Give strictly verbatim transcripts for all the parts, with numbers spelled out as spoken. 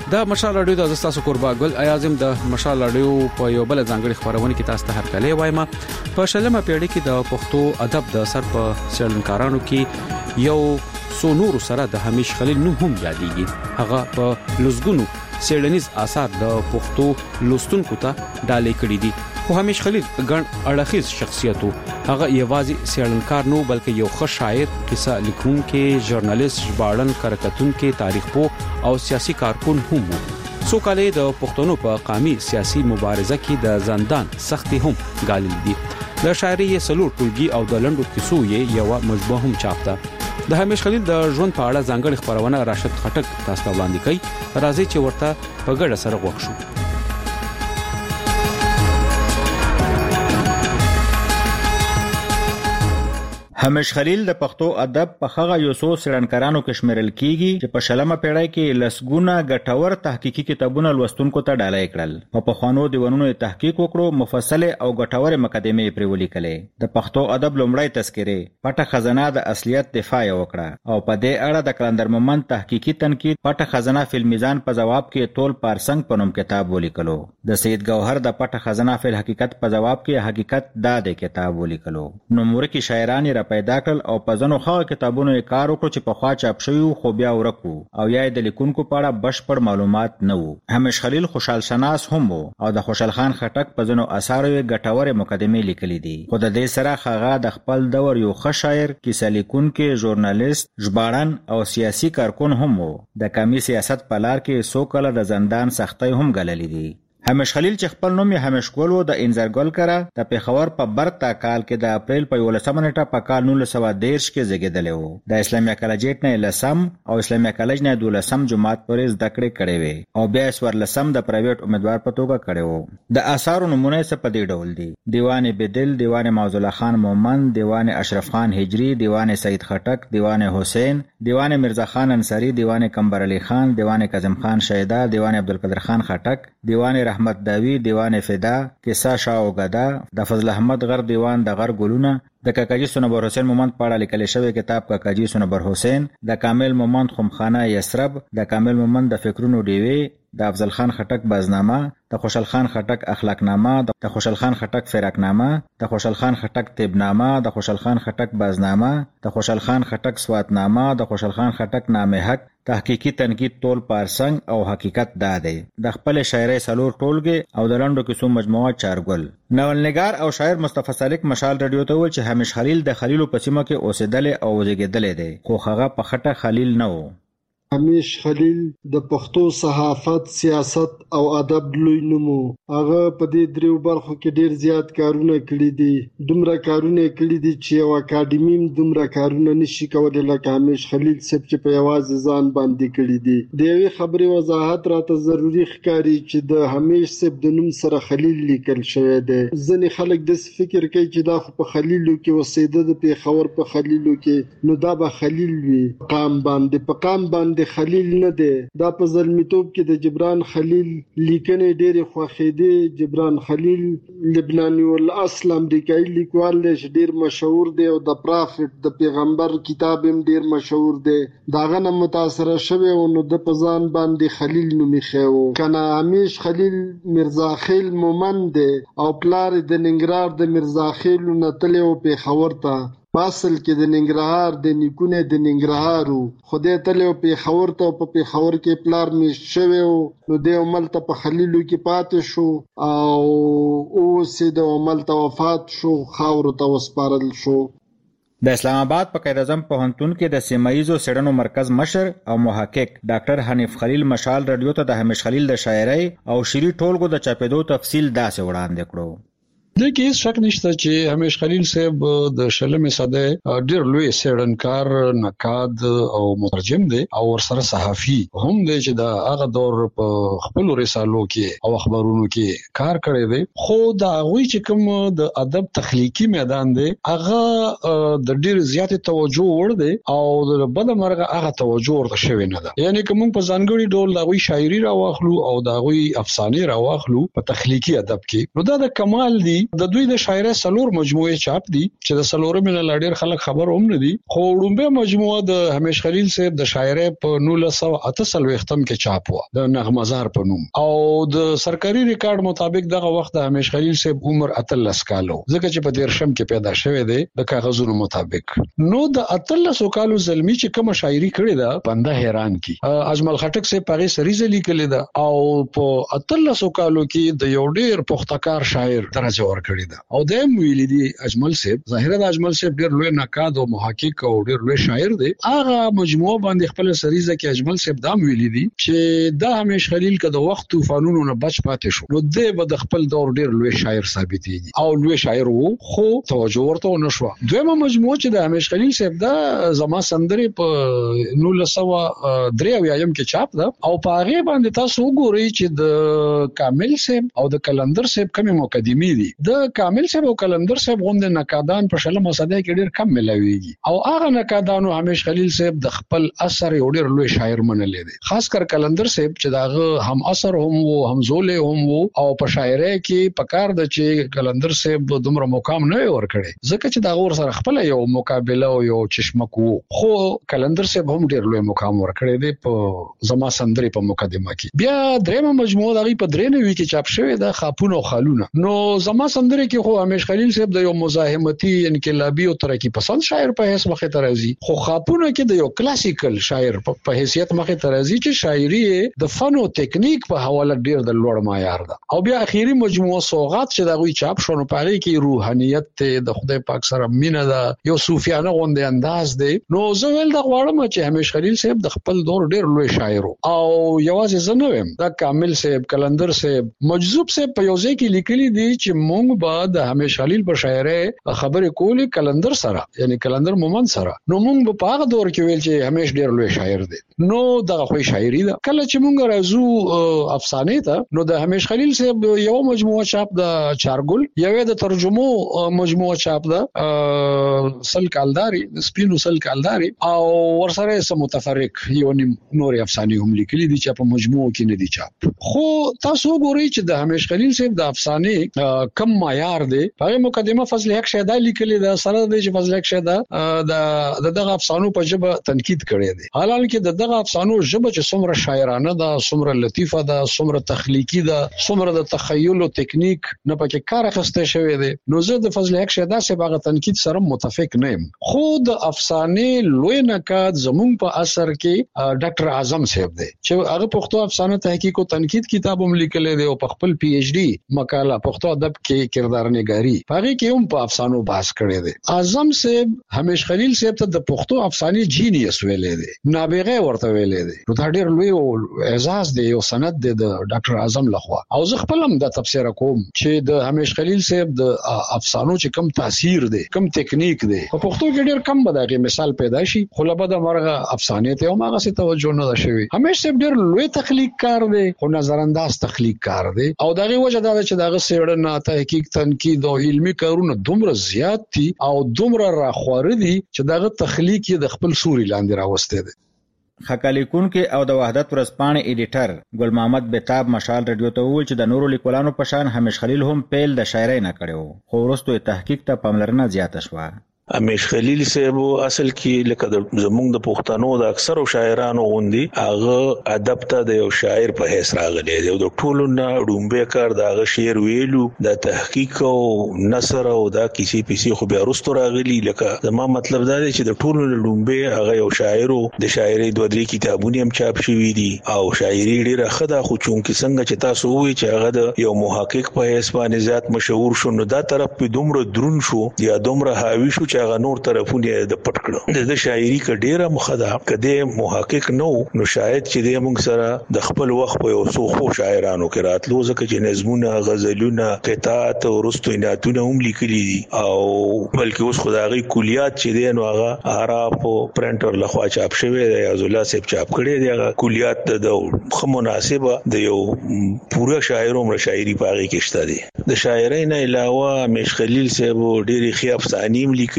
دا مشال رادیو د تاسو قربا ګل ایازم د مشال رادیو په یو بل ځانګړي خبرونه کې تاسو ته هرکلی وایم. په شلمه پیړۍ کې د پښتو ادب د سر په څېړنکارانو کې یو څو نور سره د همیش خلیل نوم هم یادېږي. هغه په لزګونو څېړنیز آثار د پښتو لوستونکو ته ډالۍ کړي دي. خو همیش خلیل ګڼ اړخیز شخصیتو. هغه یوازې څېړنکار نو بلکې یو ښه شاعر، کیسه لیکونکی، ژورنالیست، ژباړن، کرکټونکي، تاریخ پوه او سیاسي کارکون هم وو. څو کال د پښتنو په قومي سیاسي مبارزه کې د زندان سختي هم ګالل دي. د شاعري سلور ټولګي او د لندو کیسو یې یو مجموعه هم چاپته. د همیش خلیل د ژوند په اړه ځانګړي خبرونه راشد خټک تاسو ته وړاندې کوي. راځي چې ورته په ګډه سره غوښ شو. همیش خلیل د پښتو ادب په هغه یو څو څېړنکارانو کې شمیرل کیږي چې په شلمه پیړۍ کې لسګونه ګټور تحقیقي کتابونه لوستونکو ته ډالۍ کړل. په پخوانو دیوانونو تحقیق وکړو، مفصل او ګټورې مقدمې پرې ولیکلې. د پښتو ادب لومړی تذکره پټه خزانه د اصلیت دفاع وکړه او په دې اړه د کلندر مومند تحقیقي تنقید پټه خزانه فل میزان په جواب کې تول پارسنګ په نوم کتاب ولیکلو. د سید ګوهر د پټه خزانه فل حقیقت په جواب کې حقیقت دا د کتاب ولیکلو. نو مورکی شاعران پیدا کړل او په ځنو خو کتابونو یې کار وکړ چې په خوا چاپ شوی خو بیا ورکو او یا د لیکونکو په اړه بشپړ معلومات نه وو. همیش خلیل خوشحال شناس هم وو او د خوشحال خان خټک په ځنو اثارو یې ګټورې مقدمې لیکلې دي. خو د دې سره هغه د خپل دور یو ښه شاعر، کیسه لیکونکی، ژورنالیست، ژباړن او سیاسي کارکون هم وو. د قومي سیاست په لار کې څو کله د زندان سختۍ هم ګاللې دي. همیش خلیل چې خپل نوم یې همیش ګل و د انزرګل کړه د پیښور په برتا کال کې د اپریل په یولسمه نیټه په کال نولس سوه دېرش کې زیږېدلی و. د اسلامي کالجیټ نه لسم او اسلامي کالج نه دولسم جماعت پورې زده کړې کړې وې او بیا یې څوارلسم د پرایویټ امیدوار په توګه کړی و. د آثارو نومونه یې څه په دې ډول دي: دیوان بدل، دیوان معزالله خان مومند، دیوان اشرف خان هجری، دیوان سید خټک، دیوان حسین، دیوان مرزا خان انصاری، دیوان کمبر علی خان، دیوان کاظم خان شیدا، دیوان عبدالقادر خان خټک، دیوان رحمت داوی، دیوان فدا، کیسه شاه او غدا، د فضل احمد غر دیوان د غر ګلونه، د کاکاجي سنوبر حسین مومند په اړه لیکل شوی کتاب کاکاجي سنوبر حسین، د کامل مومند خمخانه یسرب، د کامل مومند د فکرونو ډیوی، د افضل خان خټک بازنامه، د خوشحال خان خټک اخلاقنامه، د خوشحال خان خټک فراقنامه، د خوشحال خان خټک طبنامه، د خوشحال خان خټک بازنامه، د خوشحال خان خټک سواتنامه، د خوشحال خان خټک نامه حق، تحقیقی تنقید تول پارسنګ او حقیقت دا دی. د خپل شاعرۍ سلور ټولګي او د لنډو کیسو مجموعه چارګل. ناولنګار او شاعر مصطفی سالک مشال رادیو ته وویل چې همیش خلیل د خلیلو په سیمه کې اوسېدلی او زیږېدلی دی، خو هغه په خټه خلیل نه و. همیش خلیل د پښتو صحافت، سیاست او ادب لوی نوم و. هغه په دې دریو برخو کې ډیر زیات کارونه کړي دي. دومره کارونه کړي دي چې یو اکاډمي دومره کارونه نشي کولای لکه همیش خلیل صاحب چې په یوازې ځان باندې کړي دي. د یوې خبرې وضاحت راته ضروری ښکاري چې د همیش صاحب د نوم سره خلیل لیکل شوی دی. ځینې خلک داسې فکر کوي چې دا خو په خلیلو کې اوسېده، د پیښور په خلیلو کې، نو دا به خلیل وي. قام باندې په قام باندې خلیل نه دی. دا په زلمیتوب کې د جبران خلیل لیکنې ډېرې خوښېدې. جبران خلیل لبناني الاصل امریکایي لیکوال دی چې ډېر مشهور دی او د پرافټ د پیغمبر کتاب هم ډېر مشهور دی. د هغه نه متاثره شوی و نو د په ځان باندې خلیل نوم ایښی و. که نه همیش خلیل مرزا خیل مومند دی او پلار د ننګرهار د مرزا خیلو نه تللی و پیښور ته. په اصل کې د ننګرهار د نیکونه د ننګرهار و، خو دی تللی و پیښور ته او په پیښور کې پلار میشت شوی و. نو دی هملته په خلیلو کې پاتې شو او اوس یې د هملته وفات شو، خاورو ته وسپارل شو. د اسلام آباد په قائد اعظم پوهنتون کې د سیمایزو څېړنو مرکز مشر او محقق ډاکټر حنیف خلیل مشال رادیو ته د همیش خلیل د شاعرۍ او شعري ټولګو د چاپېدو تفصیل داسې وړاندې کړو. د کې هیڅ شک نشته چې همیش خلیل صاحب د شلمې صدۍ ډېر لوی څېړنکار، نقاد او مترجم دی او ورسره صحافي هم دی چې د هغه دور په خپلو رسالو کې او اخبارونو کې کار کړی دی. خو د هغوی چې کوم د ادب تخلیقي میدان دی هغه د ډېر زیاتې توجه وړ دی او د بده مرغه هغه توجه ورته شوې نه ده. یعنې که موږ په ځانګړي ډول د هغوی شاعري راواخلو او د هغوی افسانې راواخلو په تخلیقي ادب کې، نو دا د کمال دی د دوی د شاعرۍ سلور مجموعه چاپ دي چې د سلورو من لاډر خلک خبر هم نه دي خو وړومبه مجموعه د همیش خلیل صاحب د شاعرۍ په نولس سوه اته څلوېښتم کې چاپ و د نغمزار په نوم او د سرکاري ریکارډ مطابق دغه وخت د همیش خلیل صاحب عمر اتلس کالو ځکه چې په دیرشم کې پیدا شوی دی د کاغذونو مطابق. نو د اتلس کالو زلمی چې کوم شاعري کړې ده بنده حیران کی. اجمل خټک صاحب پاره سریزه لیکلې ده او په اتلس کالو کې د یو ډیر پختکار شاعر درجه ورکړې ده او د ویلي دی اجمل صاحب ظاهره د اجمل صاحب ډیر لوی نقاد او محقق او ډیر لوی شاعر دی. هغه مجموعه باندې خپل سریزه کې اجمل صاحب دام ویلي دی چې د همیش خلیل کې د وخت طوفانونو نه بچ پاتې شو نو د به د خپل دور ډیر لوی شاعر ثابتېږي او لوی شاعر وو خو توجه ورته نشو. دویمه مجموعه چې د همیش خلیل صاحب دا زما سندري په نولس سوه درې اویایم کې چاپ ده او په هغه باندې تاسو وګورئ چې د کامل صاحب او د کلندر صاحب کومه مقدمي دي. د کامل صاحب او کلندر صاحب غوند نقادان په شلمه صدۍ کې ډیر کم ملويږي او هغه نقادانو همیش خلیل صاحب د خپل اثر یو ډیر لوی شاعر منلې دي. خاص کر کلندر صاحب چې داغه هم اثر هم وو هم زولې هم وو او په شاعرۍ کې پکار د چې کلندر صاحب دومره مقام نه ورکړي ځکه چې دا ور سره خپل یو مقابله او یو چشمک وو خو کلندر صاحب هم ډیر لوی مقام ورکړي دی په زما سندري په مقدمه کې. بیا درېمه مجموعه دغه په درې نوي کې چاپ شوی د خاپون او خالونه. نو زما سندري کې خو همیش خلیل صاحب د یو مزاحمتي انقلابي او ترقی پسند شاعر په حیث مخه ترازی خو خاپونه کې د یو کلاسیکل شاعر په حیثیت مخه ترازی چې شاعري د فن او ټیکنیک په حواله ډیر د لوړ معیار ده. او بیا اخیری مجموعه سوغات چې دا غوي چاپ شونه پاره کې روحانيت ته د خدای پاک سره مینه ده یو صوفیانه غوندې انداز دی. نو زه ول د غواړم چې همیش خلیل صاحب د خپل دور ډیر لوی شاعر او یوازې زه نه ویم دا کامل صاحب کلندر صاحب مجذوب صاحب په یوځای کې لیکلي دي چې مونږ بعد همیش خلیل په شاعرۍ خبرې کولې کلندر سره یعنی کلندر مومن سره نو مونږ په هغه دور کې ویل چې همیش ډیر لوی شاعر دی. نو دغه خو شاعري ده. کله چې مونږ راځو افسانه ته نو د همیش خلیل صاحب یو مجموعه چاپ د چارګل یوه د ترجمو مجموعه چاپ ده سل کالداري د سپینو سل کالداري او ورسره سم متفرق یو نیم نور افسانه هم لیکلي دي چې په مجموعه کې نه دي چاپ. خو تاسو ګورئ چې د همیش خلیل صاحب د افسانه کم معیار دی. په مقدمه فضل حق شیدا لیکلي ده سره د فضل حق شیدا د دغه افسانو په ژبه تنقید کړی دی حالانکه د دغه افسانو ژبه چې څومره شاعرانه ده څومره لطیفه ده څومره تخلیقي ده څومره د تخیل او ټیکنیک نه پکې کار اخیسته شوی دی. نو زه د فضل حق شیدا سره هغه تنقید سره متفق نه یم. خو د افسانه لوی نقاد زمونږ په اثر کې ډاکټر اعظم صاحب دی چې هغه پښتو افسانه تحقیق او تنقید کتاب هم لیکلی دی او په خپل پی ایچ ڈی مقاله پښتو ادب کې کردار نگاری هغه کې هم په افسانو بحث کړی دی. اعظم صاحب همیش خلیل صاحب ته د پښتو افسانه جینیس ویلې دی نابغه ورته ویلې دی. نو دا ډېر لوی اعزاز دی او سند دی د ډاکټر اعظم لخوا او زه خپل هم د تفسیر کوم چې د همیش خلیل صاحب د افسانو چې کم تاثیر دی کم ټیکنیک دی په پښتو کې ډېر کم بداغه مثال پیدا شي خو لبد مرغه افسانه ته هم هغه څه توجه نه شوی. همیش صاحب ډېر لوی تخلیق کار دی خو نظر انداز تخلیق کار دی او دغه وجه دا چې دغه سیړنه تحقیق تنقید او علمي کارونه دومره زیات دي او دومره راخوره دي چې دغه تخلیق د خپل سوري لاندې راوسته دي. خکالیکون کې او د وحدت ورځپاڼې ایډیټر ګل محمد بیتاب مشال رادیو ته وویل چې د نورو لیکوالانو په شان همیش خلیل هم پیل د شاعرۍ نه کړو خو وروسته تحقیق ته پاملرنه زیاته شوه. همیش خلیل صاحب اصل کې لکه زمونږ د پښتنو د اکثرو شاعرانو غوندي هغه ادب ته د یو شاعر په حیث راغلی دی او د ټولو نه ډومبه کار د هغه شعر ویلو د تحقیق او نثر او د کیسې پیسې خو بیا وروسته راغلی. لکه زما مطلب دا دی چې د ټولو نه ډومبه هغه یو شاعر د شاعرۍ دوه درې کتابونه هم چاپ شوي دي او شاعري ډیره ښه ده خو چونکې څنګه چې تاسو وایي چې هغه د یو محقق په حیث باندې ذات مشهور شو نو دا طرف په دومره درون شو یا دومره حاوی شو چې هغه نور طرفونه د پټ کړو. د شاعري ک ډیره مخدا کده محقق نو نو شاید چې د موږ سره د خپل وخت په یو څو خو شاعرانو کې راتلو ځکه چې نظمونه غزلونه قطعات او رستویناتونه هم لیکلي دي او بلکې اوس خدایي کلیات چې دی نو هغه عرب پرنټر لخوا چاپ شوی دی عبد الله صاحب چاپ کړی دی هغه کلیات د خو مناسبه د یو پوره شاعر عمر شاعري پاغي کې شته دي. د شاعرۍ نه علاوه همیش خلیل صاحب ډېری خي افسانې لیکلي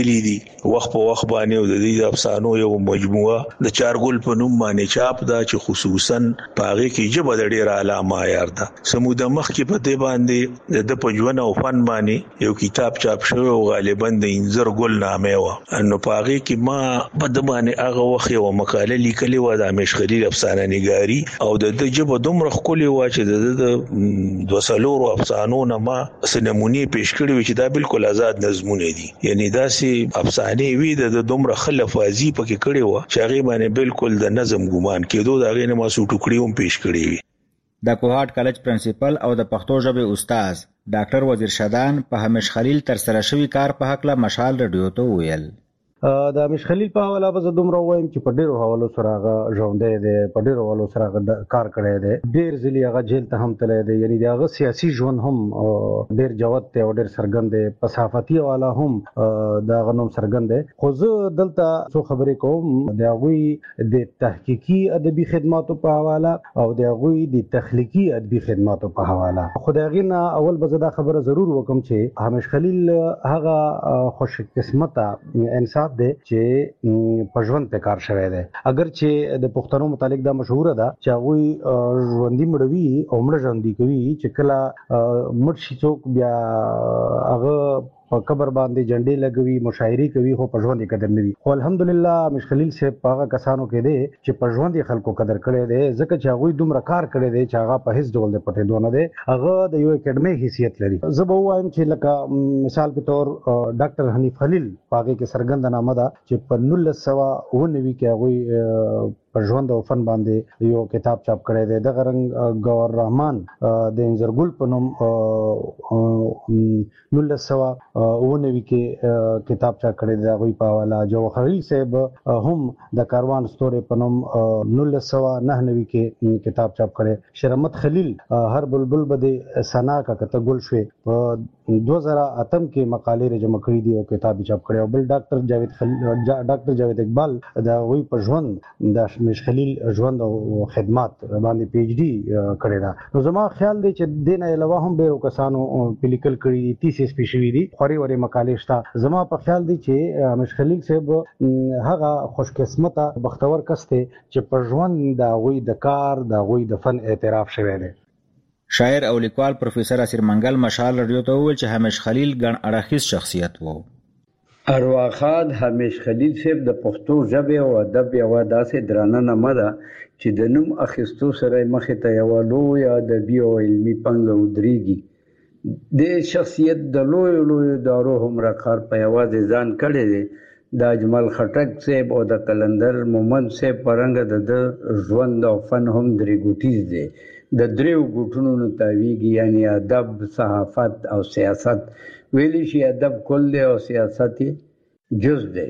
لیکلي دي وخت په وخت باندې او د دې افسانو یو مجموعه د چارګل په نوم باندې چاپ دا چې خصوصا پاغه کې جبه د ډیر اعلی معیار ده. سمود مخ کې په دې باندې د پنځونه او فن باندې یو کتاب چاپ شوی او غالبا د انځر ګل نامه و نو پاغه کې ما په د باندې هغه وخت یو مقاله لیکلې و د همیش خلیل افسانه نگاری او د جبه دومره خولي و چې د دوسلورو افسانو نه ما سنمونی پیش کړی و چې دا بالکل آزاد نظمونه دي یعنی دا سي افسانه وی د دومره خلفازي پکې کړی و چې هغه باندې بالکل د نظم ګمان کېدو دا غي نه ما سو ټوکړي هم پیش کړی وي. د کوهاټ کالج پرنسپل او د پښتو ژبې استاد ډاکټر وزیر شدان په همیش خلیل تر سره شوی کار په حق له مشال رادیو ته ویل. د همیش خلیل په حواله به دومره وایم چې په ډیرو حوالو سره هغه ژوندی دی په ډیرو حوالو سره هغه کار کړی دی ډیر ځلې هغه جیل ته هم تللی دی یعنی د هغه سیاسي ژوند هم ډیر جوت دی او ډیر څرګند دی په صحافتي حواله هم د هغه نوم څرګند دی خو زه دلته څو خبرې کوم د هغوی د تحقیقي ادبي خدماتو په حواله او د هغوی د تخلیقي ادبي خدماتو په حواله خو د هغې نه اول به زه دا خبره ضرور وکم چې همیش خلیل هغه خوش قسمته انسان دی چې په ژوند په کار شوی دی اگر چې د پښتنو متعلق دا مشهور ده چې هغه ژوندۍ مړوي او مړ ژوندۍ کوي چې کله مړ شي څوک بیا هغه په قبر باندې جنډې لګوي مشاعري کوي خو په ژوند قدر نه وي خو الحمدلله همیش خلیل صاحب په هغه کسانو کې دی چې په ژوند خلکو قدر کړی دی ځکه چې هغه دومره کار کړی دی چې هغه په هیڅ ډول د پټېدو نه دی هغه د یو اکیډمي حیثیت لري. زه به وایم چې لکه مثال په تور ډاکټر حنیف خلیل هغه کې څرګنده نامه ده چې په نولس سوه اوه نوي کې هغه په ژوند او فن باندې یو کتاب چاپ کړی دی. دغه رنګ ګور رحمان د انځرګل په نوم نولس سوه اوه نوي کې کتاب چاپ کړی دی هغوی په حواله. جوهر خلیل صاحب هم د کاروان ستوري په نوم نولس سوه نهه نوي کې کتاب چاپ کړی. شیر احمد خلیل هر بلبل به د ثنا کا کته ګل شوې په دوه زره اتم کې مقالې را جمع کړي دي او کتاب چاپ کړی. او بل ډاکټر جاوید خلیل ډاکټر جاوید اقبال د هغوی په ژوند د همیش خلیل ژوند او خدمات باندې پی ایچ ډي کړی ده. نو زما خیال دی چې دې نه علاوه هم ډېرو کسانو په لیکل کړي دي تیسیس پې شوي دي خورې ورې مقالې شته. زما په خیال دی چې همیش خلیل صاحب هغه خوش قسمته بختور کس دی چې په ژوند د هغوی د کار د هغوی د فن اعتراف شوی دی. شاعر او لیکوال پروفیسر اسیر منګل مشال رادیو ته وویل چې همیش خلیل ګڼ اړخیز شخصیت و. ارواخان همیش خلیل صاحب د پښتو ژبې او ادب یوه داسې درانه نامه ده چې د نوم اخیستو سره مخې ته یوه لویه ادبي او علمي پانګه ودرېږي. د شخصیت د لویو لویو دارو هومره کار په یوازې ځان کړی دی. د اجمل خټک صاحب او د قلندر مومند صاحب په رنګه د ده ژوند او فن هم درې ګوټیز دی. د دریو ګوټونو نه تاویږي یعنی ادب صحافت او سیاست. ویلی شي ادب کل دی او سیاست جز دی.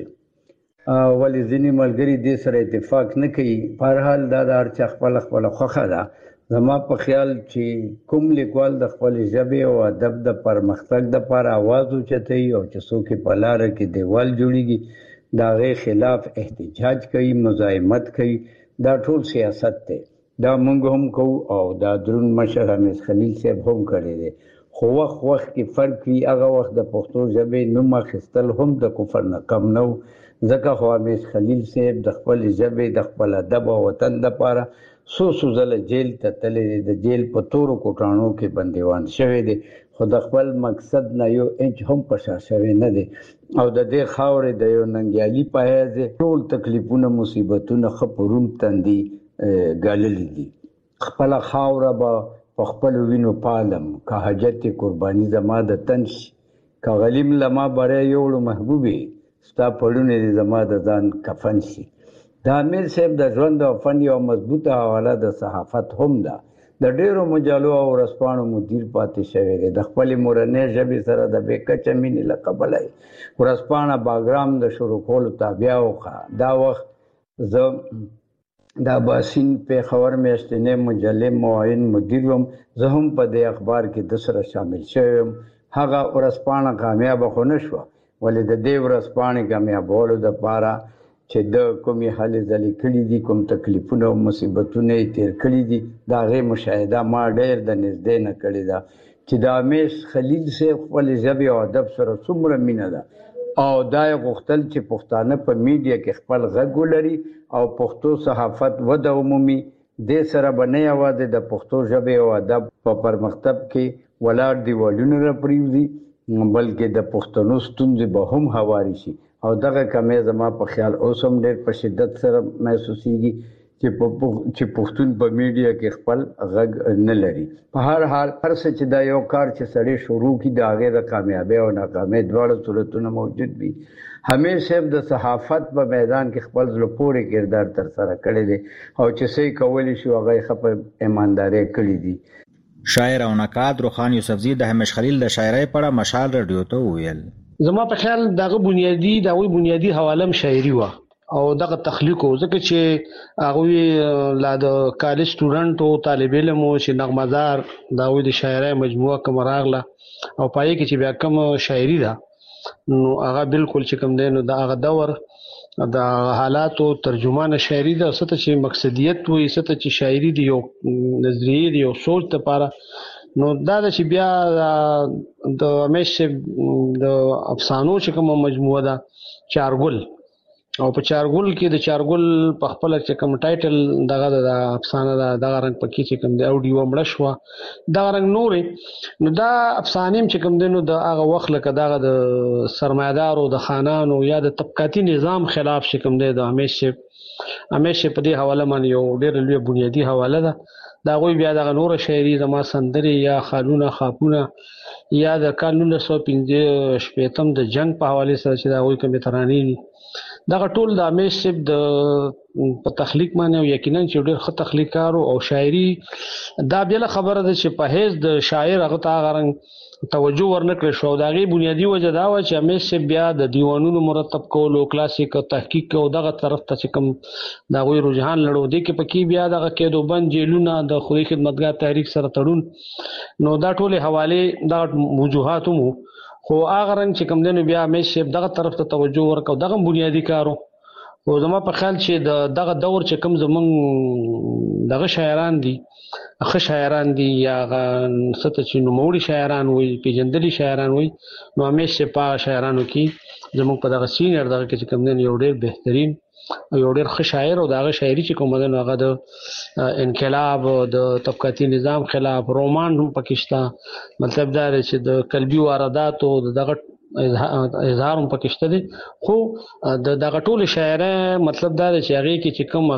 ولې ځینې ملګري دې سره اتفاق نه کوي. په هر حال دا د هر چا خپله خپله خوښه ده. زما په خیال چې کوم لیکوال د خپلې ژبې او ادب د پرمختګ دپاره اواز اوچتوي او چې څوک یې په لاره کې دیوال جوړېږي د هغې خلاف احتجاج کوي مزاحمت کوي دا ټول سیاست دی. دا موږ هم کوو او دا دروند مشر همیش خلیل صاحب هم کړی دی. خو وخت وخت کې فرق وي. هغه وخت د پښتو ژبې نوم اخیستل هم د کفر نه کم نه و ځکه خو همیش خلیل صاحب د خپلې ژبې د خپل ادب او وطن دپاره څو څو ځله جیل ته تللی دی. د جیل په تورو کوټاڼو کې بندیوان شوی دی خو د خپل مقصد نه یو انچ هم په شا شوی نه دی او د دې خاورې د یو ننګیالي په حیث ټول تکلیفونه مصیبتونه ښه په روم تندي ګاللي دي. خپله خاوره به په خپلو وینو پالم که حاجت قرباني زما د تن شي که غلیم لما بریا یوړو محبوبې ستا پړونې دې زما د ځان کفن شي. د امیر صاحب د ژوند او فن یوه مضبوطه حواله د صحافت هم ده. د ډېرو مجالو او ورځپاڼو مدیر پاتې شوی دی. د خپلې مورنۍ ژبې سره د بې کچه مینې له قبله یې ورځپاڼه باګرام د شروع کولو تابیا وکړه. دا وخت زه د اباسین پېښور میاشتنۍ مجلې معاون مدیر وم. زه هم په دې اخبار کې د سره شامل شوی یم. هغه ورځپاڼه کامیابه خو نه شوه ولې د دې ورځپاڼې کامیابولو دپاره چې د کومې هلې ځلې کړي دي کوم تکلیفونه او مصیبتونه یې تېر کړي دي د هغې مشاهده ما ډېر د نږدې نه کړې ده چې د همیش خلیل صاحب خپلې ژبې او ادب سره څومره مینه ده او دا غوښتل چې پښتانه په میډیا کې خپل غږ ولري او پښتو صحافت وده عمومي د سره بنې اواز د پښتو ژبه او ادب په پرمختګ کې ولاړ دیوالونه را پریوزي بلکې د پښتنو ستونزې به هم هواري شي او دغه کمې زما په خیال اوسم ډېر په شدت سره محسوسيږي چې په چې پښتون په میډیا کې خپل غږ نه لري. په هر حال هر څه چې دا یو کار چې سړی شروع کی دا هغه د کامیابی او ناکامۍ دواړه صورتونه موجود وي. همیشه د صحافت په میدان کې خپل ځل پورې کردار تر سره کړی دی او چې څه کولی شو هغه خپل ایمانداري کړی دی. شاعر او نقاد روخان یوسفزی د همیش خلیل د شاعرۍ په اړه مشال رادیو ته ویل. زما په خیال دغه بنیادی دغه بنیادی حواله شاعري و او دغه تخلیق ځکه چې هغه لا د کالج سټوډنټ او طالب علم او چې نغمزار دغه د شاعرۍ مجموعه کوم راغله او پای کې چې بیا کوم شاعري ده نو هغه بالکل چې کوم دی نو د هغه دور د حالاتو ترجمان شاعري ده ست چې مقصدیت وي ست چې شاعري دی یو نظریه دی یو سوچ ته پاره نو دا چې بیا د همیشه د افسانو چې کوم مجموعه ده چارګل او په چارګل کې د چارګل په خپل چې کوم ټایټل دغه د افسانه دا دغه رنګ پکې چې کوم دی اډیو مړ شو دغه رنګ نورې نو دا افسانې چې کوم دی نو د هغه وخت لکه دغه د سرمایدارو د خانانو یا د طبقاتي نظام خلاف چې کوم دی د همیشه همیشه په دې حواله باندې یو ډېر لوی بنیادی حواله ده دا غوي بیا دغه نور شاعري زما سندري یا خالونه خاپونه یا د قانون سو پنځه شپږم د جنگ په حواله سره چې دا غوي کوم ترانې دي دغه ټول د همیشه د په تخلیق باندې یقینا چې ډېر ښه تخلیقارو او شاعري دا بل خبره ده چې په هیڅ د شاعر هغه تا غرنګ توجه ورنکړي شو دا غي بنیادی وجه دا و چې همیشه بیا د دیوانونو مرتب کول او کلاسیک تحقیق او دغه طرف ته چې کوم دا غوي رجحان لړو دي کې پکې بیا دغه کېدو بند جیلونه د خوري خدمتګار تحریک سره تړون نو دا ټول حواله د وجوهات مو خو هغه رنګ چې کوم دنه بیا همیشه دغه طرف ته توجه ورکاو دغه بنیادی کارو او زما په خیال چې د دغه دور چې کوم زمون دغه شاعران دي اخ شاعران دي یا ست چې نو موري شاعران وي پیجندلي شاعران وي نو همیشه په شاعرانو کې زمون په دغه سینر دغه کې کوم دنه یو ډېر بهترین یو ډېر ښه شاعر او دغه شاعري چې کوم دنه هغه د انقلاب د طبقاتي نظام خلاف رومان هم پاکستان مطلب دا چې د قلبي واردات او دغه اظهار هم پکشته دي خو د دغه ټول شاعره مطلب دا چې هغه کې چې کوم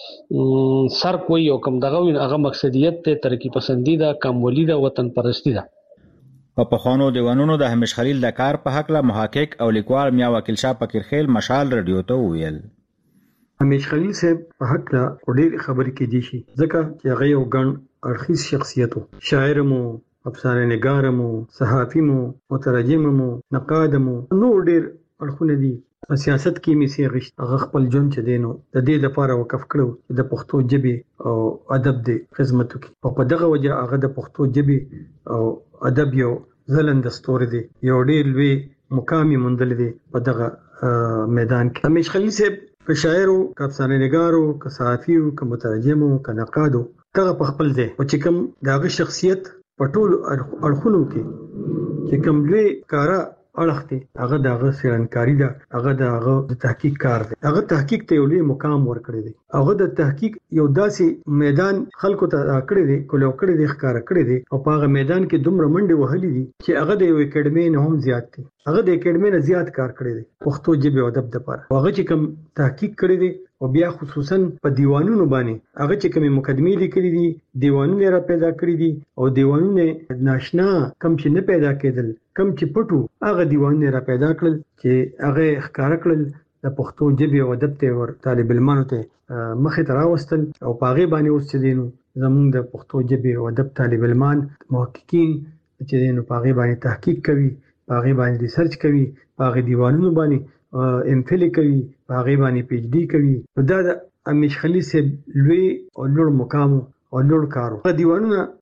هغه سر کوي او کوم دغه هغه مقصدیت ته ترقی پسندیده کمولی ده وطن پرستی ده. په پخوانو دیوانونو د همیش خلیل د کار په حق له محقق او لیکوال میا وکیل شاه فقیرخیل مشال رادیو ته ویل. همیش خلیل صاحب په حق له ډېر خبرې کې دي شي ځکه چې هغه یو ګڼ اړخیز شخصیت و شاعر مو افسانه نگار مو صحافي مو مترجم مو نقاد مو نو ډېر اړخونه دي سیاست کې می سي غشت هغه خپل جون چې دینو د دې لپاره وقف کړو چې د پښتو ژبې او ادب د خدمت کوي په دغه وجه هغه د پښتو ژبې او ادب یو زلند ستوري دی یو ډېر لوی مقامي مندل دی په دغه میدان کې. همیش خلیل صاحب په شاعرو افسانه نگارو که صحافي او که مترجمو که نقادو دغه په خپل دی او چې کوم دغه شخصیت په ټول اړخونو کې چې کوم لوی کارا اړخ دی هغه دغه سیرنکاری ده هغه دغه د تحقیق کار دی هغه تحقیق ته یو لوی مقام ورکړی دی هغه د تحقیق یو داسې میدان خلکو ته کړی دی کولو کړی دی ښکار کړی دی او په هغه میدان کې دومره منډه وهلې دي چې هغه د یو اکیډمي نه هم زیات دی هغه د اکیډمي نه زیات کار کړی دی پښتو ژبه او ادب لپاره هغه چې کوم تحقیق کړی دی او بیا خصوصا په دیوانونو باندې هغه چې کومه مقدمې لیکلي دي دیوانونه را پیدا کړی دي او دیوانونه ناشنا کم چې نه پیدا کېدل کم چې پټو هغه دیوانونه را پیدا کړل چې هغه ښکار کړل د پښتو ژبه او ادب ته ور طالب علمانو ته مخې ته راوستل او پاغي باندې اوس چې دینو زموږ د پښتو ژبه او ادب طالب علمان محققین چې دینو پاغي باندې تحقیق کوي پاغي باندې ریسرچ کوي پاغي دیوانونو باندې ام فل کوي هغه باندې پی ایچ ډی کوي دا د همیش خلیل صاحب لوی او لوړ مقام او لوړ کارو. په دیوانونه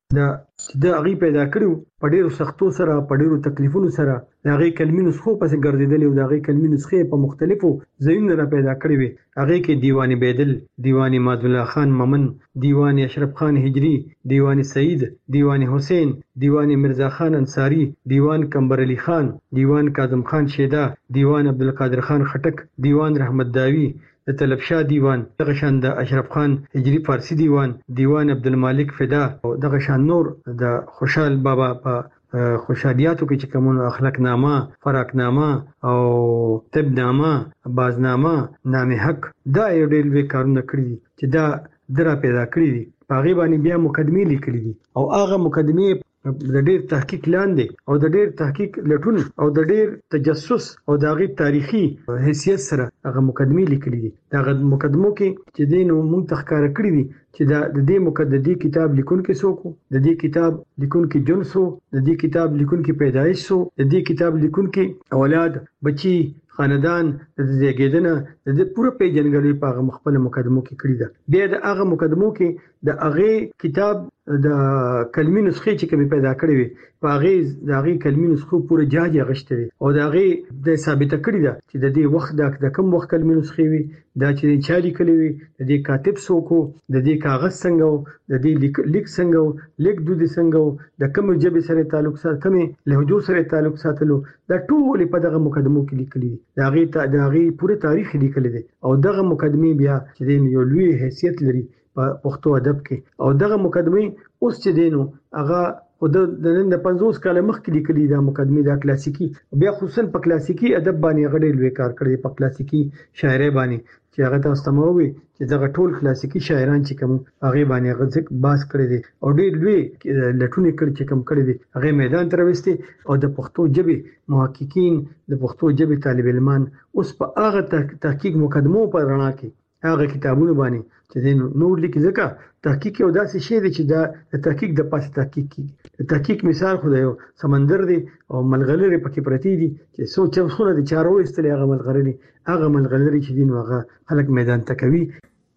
دا د هغه پیدا کړو په ډیرو سختو سره په ډیرو تکلیفونو سره د هغه کلمې نسخو پسې ګرځیدل او د هغه کلمې نسخې په مختلفو ځایونو را پیدا کړې وي. هغه کې دیوان بیدل، دیوان مادولا خان ممن، دیوان اشرف خان هجری، دیوان سعید، دیوان حسین، دیوان مرزا خان انصاری، دیوان کمبر علی خان، دیوان کاظم خان شیدا، دیوان عبدالقادر خان خټک، دیوان رحمت داوی، د طلب شاه دیوان، دغه شان د اشرف خان هجری فارسی دیوان، دیوان عبدالمالک فدا او دغه شان نور د خوشحال بابا په خوشحالیاتو کې چې کومو اخلاق نامه، فراق نامه او طب نامه، بازنامه، نام حق، دا یو ډېر لوی کارونه کړي دي چې دا درا پیدا کړي دي. په هغې باندې بیا مقدمې لیکلي دي او هغه مقدمې د ډېر تحقیق لاندې او د ډېر تحقیق لټون او د ډېر تجسس او د هغې تاریخي حیثیت سره هغه مقدمې لیکلي دي. دغه مقدمو کې چې دی نو موږ ته ښکاره کړي دي چې دا د دې مقدمې کتاب لیکونکی څوک و، د دې کتاب لیکونکی جنس و، د دې کتاب لیکونکی پیدایش و، د دې کتاب لیکونکی اولاد، بچي، خاندان، د زیږیدنه، د دې پوره پیژنګلوي په هغه خپل مقدمو کې کړي ده. بیا د هغه مقدمو کې د هغې کتاب د کلمې نسخې چې کومې پیدا کړې وي په هغې د هغې کلمې نسخو پوره جاج اخیستې وي او د هغې د ثابته کړې ده چې د دې وخت د کوم وخت کلمې نسخې وي، دا چې چا لیکلې وي، د دې کاتب څوک و، د دې کاغذ څنګه و، د دې لیک لیک څنګه و، لیک دودې څنګه و، د کومې ژبې سره تعلق ساتلو، کومې لهجو سره تعلق ساتلو، دا ټولې په دغه مقدمو کې لیکلي دي. د هغې د هغې پوره تاریخ لیکلی دی او دغه مقدمې بیا چې دی یو لوی حیثیت لري په پښتو ادب کې. او دغه مقدمې اوس چې دی نو هغه خو د نن د پنځوس کاله مخکې لیکلي دا مقدمې، دا کلاسیکي، بیا خصوصا په کلاسیکي ادب باندې هغه ډېر لوی کار کړی، په کلاسیکي شاعرۍ باندې چې هغه تاسو ته مو وویل چې دغه ټول کلاسیکي شاعران چې کوم هغې باندې هغه ځکه بحث کړی دی او ډېر لوی لټون یې کړی چې کوم کړی دی هغې میدان ته راوستې او د پښتو ژبې محققین، د پښتو ژبې طالب علمان اوس په هغه تحقیق مقدمو په رڼا کې هغه کتابونه باندې چې دی نور لیکي. ځکه تحقیق یو داسې شی دی چې دا د تحقیق د پاسه تحقیق کېږي. د تحقیق مثال خو د یو سمندر دی او ملغلرې پکې پرتې دي چې څو چمسونه د چا راوایستلې هغه ملغلرې هغه ملغلرې چې دي نو هغه خلک میدان ته کوي.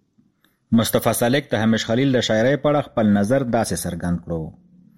مصطفی سالک ته همیش خلیل د شاعرۍ په اړه خپل نظر داسې څرګند کړو.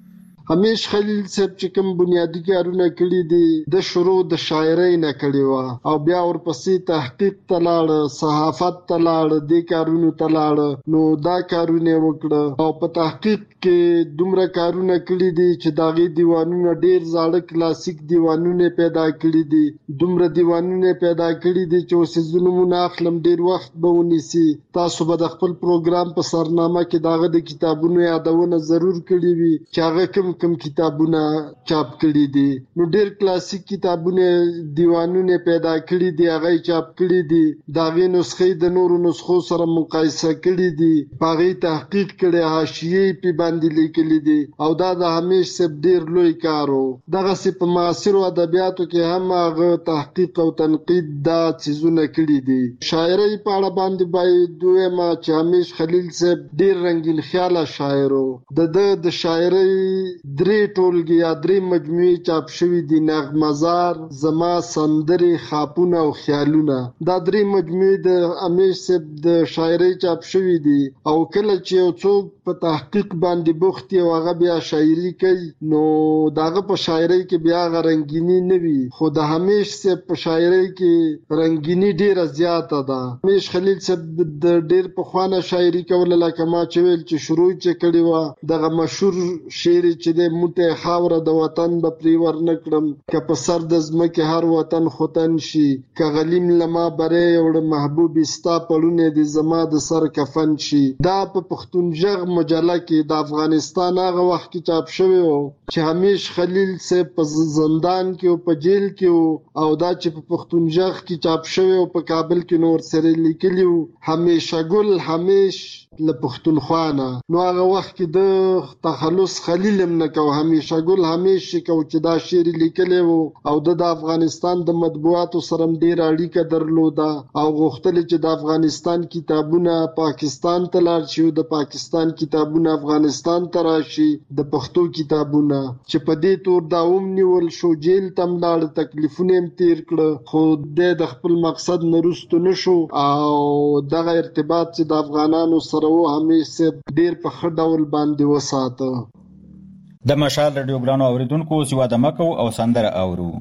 همیش خلیل صاحب چې کوم بنیادی کارونه کړي دي د شروع د شاعرۍ نه کړي و او بیا ورپسې تحقیق ته لاړ، صحافت ته لاړ، دې کارونو ته لاړ، نو دا کارونه وکړه او په تحقیق کې دومره کارونه کړي دي چې د هغې دیوانونه ډېر زاړه کلاسیک دیوانونه پیدا کړي دي، دومره دیوانونه پیدا کړي دي چې اوس یې نومونه اخلم ډېر وخت به ونیسي. تاسو به د خپل پروګرام په سرنامه کې د هغه د کتابونو یادونه ضرور کړي وي چې هغه کوم کوم کتابونه چاپ کړي دي. نو ډېر کلاسیک کتابونه دیوانونه پیدا کړي دي، هغه چاپ کړي دي، د هغې نسخې د نورو نسخو سره مقایسه کړي دي، په هغې تحقیق کړی، حاشیې پې باندې لیکلي دي او دا د همیش صاحب ډېر لوی کار و. دغسې په معاصرو ادبیاتو کې هم هغه تحقیق او تنقید دا څیزونه کړي دي. شاعرۍ په اړه باندې باید ووایم چې همیش خلیل صاحب ډېر رنګین خیاله شاعر و. د ده د شاعرۍ درې ټولګې یا درې مجموعې چاپ شوي دي، نغمهزار، زما سندرې، خاپونه او خیالونه. دا درې مجموعې د همیش صاحب د شاعرۍ چاپ شوي دي او کله چې یو څوک په تحقیق باندې بوخت وي او هغه بیا شاعري کوي نو د هغه په شاعرۍ کې بیا هغه رنګیني نه وي، خو د همیش صاحب په شاعرۍ کې رنګیني ډېره زیاته ده. همیش خلیل صاحب د ډېر پخوانه شاعري کوله، لکه ما چې ویل چې شروع چې کړې وه دغه مشهور شعر چې دی موټی خاوره د وطن به پرې ور نه کړم، که په سر د ځمکې هر وطن خوتن شي، که غلیم له ما بری یوړه محبوبې ستا پړونی د زما د سر کفن شي. دا په پښتون ژغ مجله کې د افغانستان هغه وخت کې چاپ شوی و چې همیش خلیل صاحب په زندان کې او په جیل کې و او دا چې په پښتون ژغ کې چاپ شوی او په کابل کې نور سره لیکلي و همیشه ګل همیش له پښتونخوا نه. نو هغه وخت کې د تخلص خلیل هم نه کو، همیشه ګل همیش کو چې دا شعر لیکلی و او د افغانستان د مطبوعاتو سره ډېره اړیکه درلوده او غوښتل چې د افغانستان کتابونه پاکستان ته لاړ شي او د پاکستان کتابونه افغانستان ته راشي، د پښتو کتابونه چې په دې تور دا ونیول شو، جیل ته هم لاړ، تکلیفونه هم تیر کړه، خو د خپل مقصد نه رستو نشو او دغه ارتباط چې د افغانانو سره و همیش صاحب ډېر په ښه ډول باندې وساته. د مشال رادیو ګرانو اوریدونکو سیوا د مکو او سندره اورو.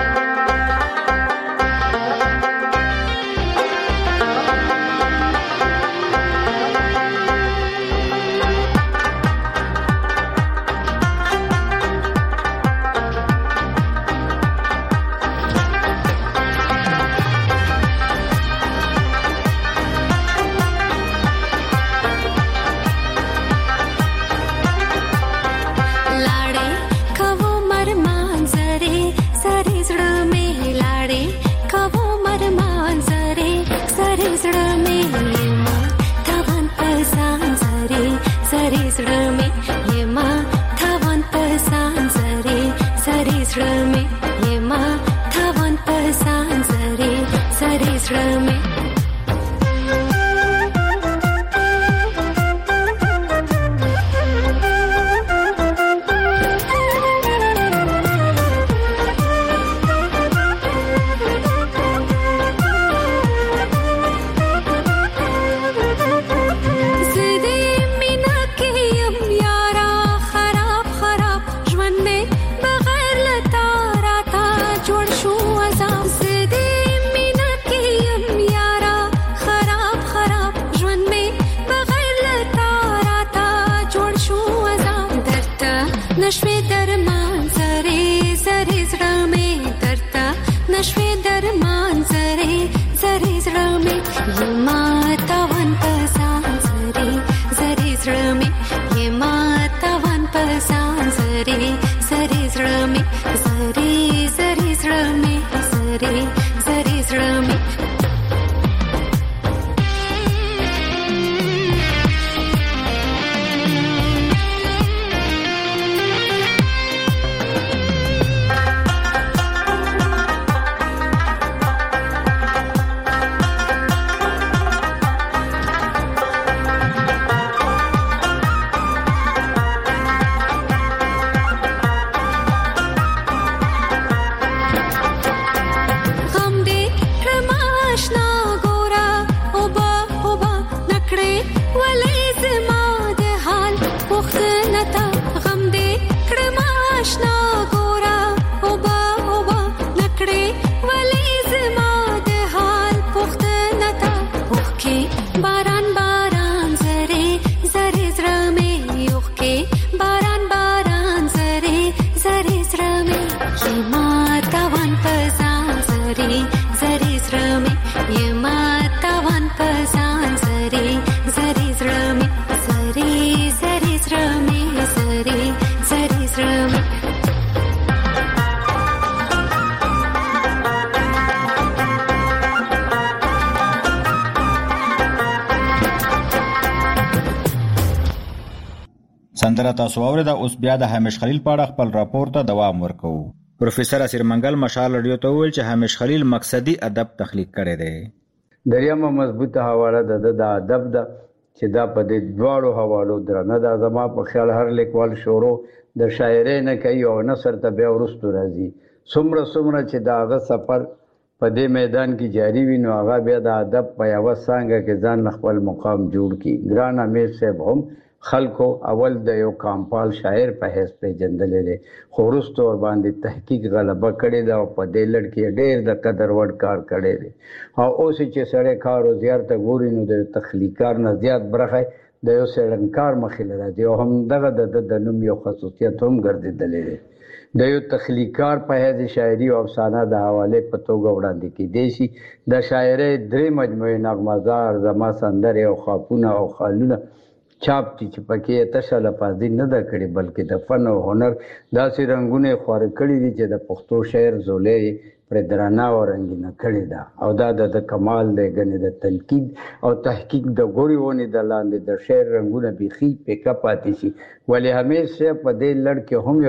سندره تاسو اوریدا. اوس بیا د همیش خلیل په اړه خپل راپور ته دوام ورکوو. پروفیسور اسیر منګل مشال رادیو ته ویل چې همیش خلیل مقصدی ادب تخلیق کړی دی. دریمه مضبوطه حواله د د ادب ده چې دا په دې دواړو حوالو درنه ده. زما په خیال هر لیکوال شروع د شاعرۍ نه کوي او نثر ته بیا وروسته راځي. څومره څومره چې د هغه سفر په دې میدان کې جاری وي نو هغه بیا د ادب په یوه څانګه کې ځان خپل مقام جوړ کړي. ګران امیر صاحب هم خلکو اول د یو کامپال شاعر په حیث پیژندلی دی، خو وروسته ورباندې تحقیق غلبه کړې ده او په دې لړ کې ډېر د قدر وړ کار کړی دی. او اوس چې سړی کار او زیار ته ګوري نو د تخلیقکار نه زیات برخه د یو څېړنکار مخې له راځي او همدغه د ده د نوم یو خصوصیت هم ګرځېدلی دی. د یو تخلیقکار په حیث شاعري او افسانه د حوالې په توګه وړاندې کېدی شي. د شاعرۍ درې مجموعې نغمهزار، زما سندرې او خاپونه او خالونه چاپ دي چې پکې تشه لفاظي نه ده کړې بلکې د فن او هنر داسې رنګونه یې خواره کړي دي چې د پښتو شعر ځولۍ یې پرې درانه او رنګینه کړې ده او دا د د کمال دی. ګنې د تنقید او تحقیق د ګورې ونې د لاندې د شعر رنګونه بیخي پیکه پاتې شي. ولې همیشه په دې لړ کې هم یو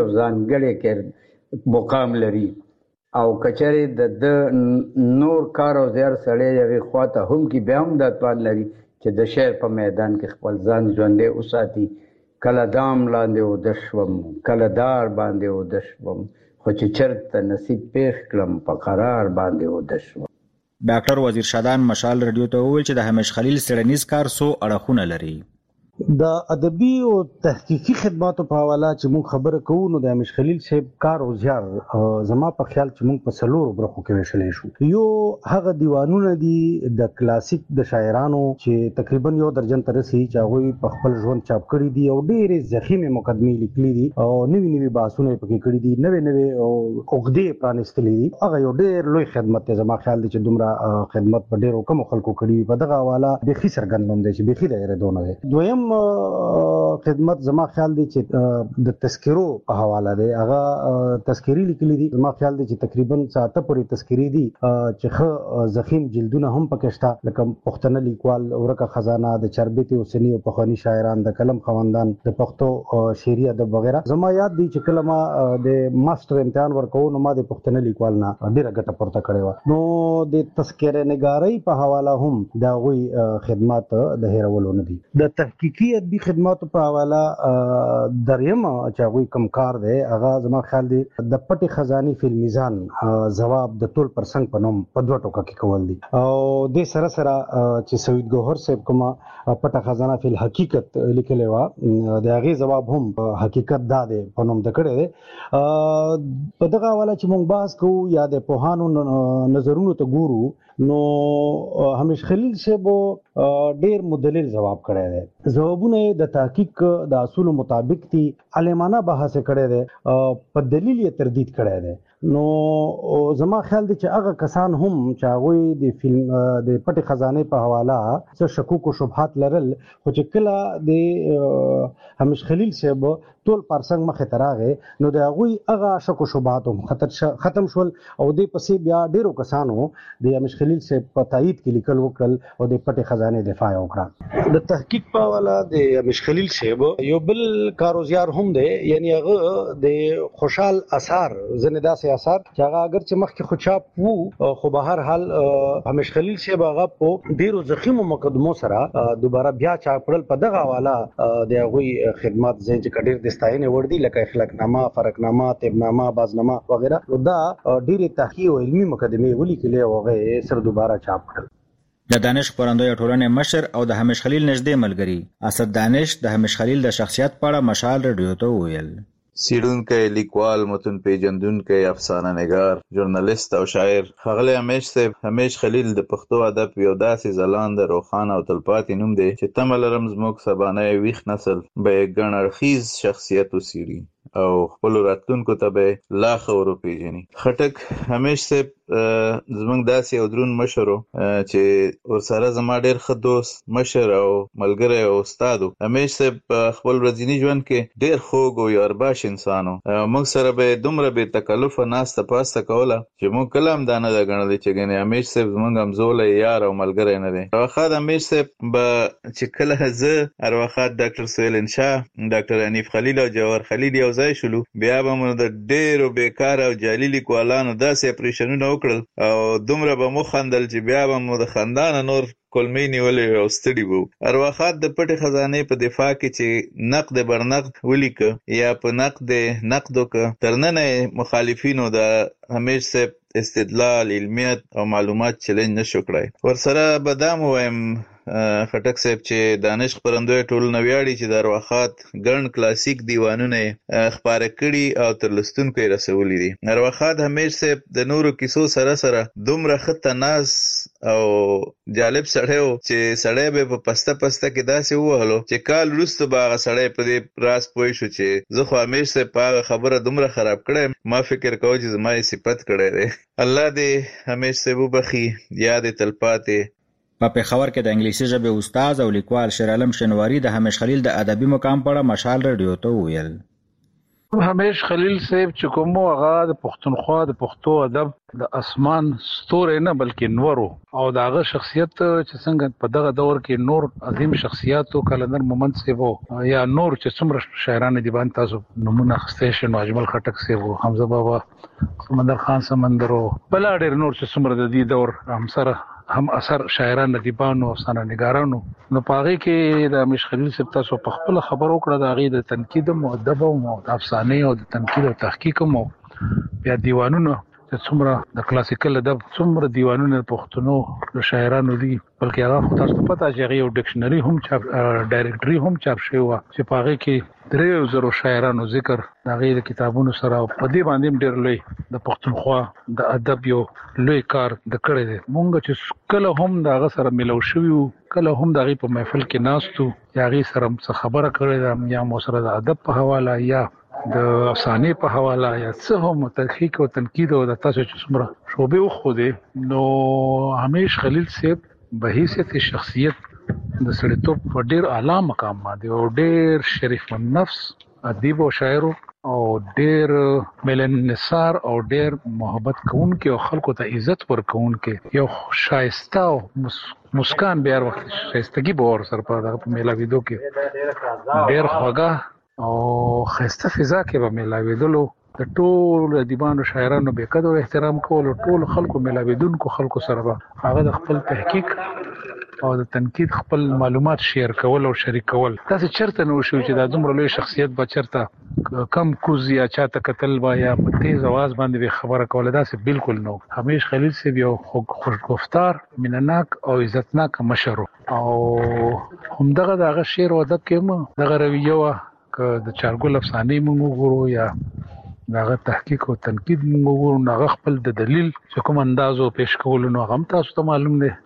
ځانګړی مقام لري او کچرې د د نور کار او زیار سړی یوې خوا ته هم کې بیا هم دا توان لري چې د شعر په میدان کې خپل ځان ژوندی وساتي. کله دام لاندې اوده شوم، کله دار باندې اوده شوم، خو چې چېرته نصیب پېښ کړم په قرار باندې اوده شوم. ډاکټر وزیر شادان مشال رادیو ته وویل چې د همیش خلیل څېړنیز کار څو اړخونه لري. د ادبي او تحقیقي خدماتو په حواله چې موږ خبره کوو نو د همیش خلیل صاحب کار او زیار زما په خیال چې موږ په سلور برخو کې وشلې شو. یو هغه دیوانونه دي د کلاسیک د شاعرانو چې تقریبا یو درجن تر رسي چې هغه په خپل ژوند چاپ کړی دي او ډېرې زخیمه مقدمې لیکلي دي او نوی نوی باسونه پکې کړی دي، نوې نوې اوغدې پرانستلې دي. هغه یو ډېر لوی خدمت دی زما خیال دی چې دومره خدمت په ډېرو کم خلکو کړی په دغه حواله به خي سرګندوم دی چې به خي د ردونه دی. دویم خدمت زما خیال دی چې د تذکرو په حواله دی، هغه تذکری لیکلي دي. زما خیال دی چې تقریبا ساته پورې تذکری دي چې خ زخیم جلدونه هم پکې شته، لکه پښتنه لیکوال ورکه خزانه د چربیت اوسنی او پخوانی شاعران د کلم خوندان د پښتو شعري ادب وغیرہ. زما یاد دی چې کله ما د ماستر امتحان ورکو نو ما د پښتنه لیکوال نه ډیره ګټه پورته کړې و. نو د تذکره نگارۍ په حواله هم دا غوي خدمات د هیرولو نه دي. د تحقیقي ادبي خدماتو په حواله دریم چې غوي کم کار دی هغه زما خیال دی د پټي خزاني فی المیزان جواب د ټول پرسنګ په نوم په دوه ټوکه کې کول دي او د سره سره چې سید ګوهر صاحب کومه پټه خزانه فی الحقیقت لیکلې و د هغه جواب هم حقیقت دا دی په نوم د کړه دی. په دغه حواله چې مونږ بحث کوو یا د پوهانو نظرونو ته ګورو نو همیش خلیل صاحب ډیر مدلل جواب کړی دی. جوابونه د تحقیق د اصول مطابق دي، علمانه بحث کړی دی، په دلیل یې تردید کړی دی. نو زما خیال دی چې هغه کسان هم چې هغه د فلم د پټي خزانه په حواله څه شکوک او شبهات لرل خو چې کله د همیش خلیل صاحب ټول پرسنګ مخه تراغه نو د هغه هغه شکوک او شبهات هم ختم شول او د پسې بیا ډیرو کسانو د همیش خلیل صاحب په تایید کې لیکل وکړل او د پټي خزانه دفاع وکړه. د تحقیق په حواله د همیش خلیل صاحب یو بل کاروزیار هم دی، یعنی هغه د خوشحال اثار زنده اثار چې هغه اگر چې مخکې خو چاپ وو خو به هر حال همیش خلیل صاحب هغه په ډیرو زخیمو مقدمو سره دوباره بیا چاپ کړل. په دغه حواله د هغوی خدمات زین چې ډیر د ستاینې وړ دي لکه اخلاقنامه، فرقنامه، طبنامه، بازنامه وغیرہ. نو دا ډیره تحقیق او علمي مقدمې ولیکلې او هغه سره دوباره چاپ کړل. د دانش خبرندوی ټولنې مشر او د همیش خلیل نږدې ملګری اسد دانش د همیش خلیل د شخصیت په اړه مشال رادیو ته وویل. سیډونکی، لیکوال، متن پیژندونکی، افسانه نگار، ژورنالیست او شاعر ښاغلی همیش صاحب همیش خلیل د پښتو ادب یو داسې ځلانده، روښانه او تلپاتې نوم دی چې تمه لرم زموږ سبانه ویښ نسل به یې ګڼ اړخیز شخصیت وڅېړي او خپلو راتلونکو ته به یې لا ښه ور وپېژني. خټک همیش صاحب زموږ داسې یو دروند مشر و چې ورسره زما ډېر ښه دوست، مشر او ملګری او استاد و. همیش صاحب په خپل ورځني ژوند کې ډېر خوږ او یارباش انسان و. موږ سره به یې دومره بې تکلفه ناسته پاسته کوله چې موږ کله هم دا نه ده ګڼلې چې ګنې همیش صاحب زموږ همزولی یار او ملګری نه دی. ارواښاد همیش صاحب به چې کله زه ارواښاد ډاکټر سهیل شاه، ډاکټر حنیف خلیل او جواهر خلیل یو ځای شولو، بیا به مو د ډېرو بېکاره او جعلي لیکوالانو داسې اپریشنونه وکړل او دومره به مو خندل چې بیا به مو د خندانه نور کلمې نیولې او ستړي وو. ارواښاد د پټې خزانې په دفاع کې چې نقد برنقد ولیکه یا په نقد نقد وکړه، تر ننه مخالفینو د همیش صاحب استدلال، علمیت او معلومات چیلنج نشو کړی. ورسره به دا م ووایم خټک صاحب چې دانش خپرندوی ټولنه ویاړي چې د ارواښاد ګڼ کلاسیک دیوانونه یې خپاره کړي او تر لوستونکو یې رسولي دي. ارواښاد همیش صاحب د نورو کیسو سره سره دومره ښه تناز او جالب سړی و چې سړی به په پسته پسته کې داسې ووهلو چې کال وروسته به هغه سړی په دې راز پوه شو چې زه خو همیش صاحب په هغه خبره دومره خراب کړی، ما فکر کوه چې زما یې صفت کړی دی. الله دې همیش صاحب وبخي، یا دې تلپاتې. په پېښور کې د انګلیسي ژبې استاد او لیکوال شیر عالم شنواري د همیش خلیل د ادبي مقام په اړه مشال رادیو ته وویل. همیش خلیل صاحب چې کوم هغه د پښتونخوا د پښتو ادب د اسمان ستوری نه بلکې نورو او د هغه شخصیت چې څنګه په دغه دور کې نور عظیم شخصیاتو کلندر مومند صاحب یا نور چې څومره شاعران دي باندې تاسو نمونه اخیستی شئ، نو اجمل خټک صاحب، حمزه بابا، سمندر خان سمندر او بلا ډېر نور چې څومره د دې دور همسره هم اثر شاعران، ادیبانو، افسانه نگارانو. نو په هغې کې د همیش خلیل صاحب تاسو په خپله خبر وکړه د هغې د تنقید او ادب او د افسانې او د تنقید او تحقیق او بیا دیوانونو چې څومره د کلاسیکل ادب څومره دیوانونه پښتنو د شاعرانو دي، بلکې هغه تاسو ته پته چې یو ډکشنری هم چاپ ډایرکټري هم چاپ شوی و چې په هغه کې درې زره شاعرانو ذکر د هغې د کتابونو سره په دې باندې ډېر لوی د پښتونخوا د ادب یو لوی کار د کړی دی. مونږ چې کله هم د هغه سره ملو شوي وو، کله هم د هغې په محفل کې ناست وو، یا هغې سره څه خبره کړې ده، یا مو سره د ادب په حواله یا د افسانې په حواله یا څه هم تحقیق او تنقید او د تاسو چې څومره شعبې وښودې، نو همیش خلیل صاحب به حیثیت شخصیت د سړیتوب په ډېر اعلی مقام باندې او ډېر شریف النفس ادیب او شاعر او ډېر ملن نثار او ډېر محبت کوونکی او خلکو ته عزت ورکوونکی یو شایسته او مسکان به هر وخت شایستګي به ور سره په میلاویدو کې ډېر خوږه او ښایسته فضا کې به میلاویدلو. د ټول ادیبانو شاعرانو به قدر احترام کول، ټول خلکو میلاویدونکو خلکو سره به هغه د خپل تحقیق او د تنقید خپل معلومات شیر کول او شریک کول. تاسو چرته نو شو چې د دومره لوی شخصیت به چرته کم کوز یا چاته قتل با یا په تیز आवाज باندې خبره کوله، دا څه بالکل نو. همیش خلیل صاحب یو خوشگفتار، مینناک او عزتناک مشر او همدغه دغه شعر او ادب کې مو دغه رویه وا ک د چارګل افسانې مونږ وګورو یا دغه تحقیق او تنقید مونږ وګورو، هغه خپل د دلیل چې کوم اندازو پیش کول نو هغه تاسو ته معلوم دی.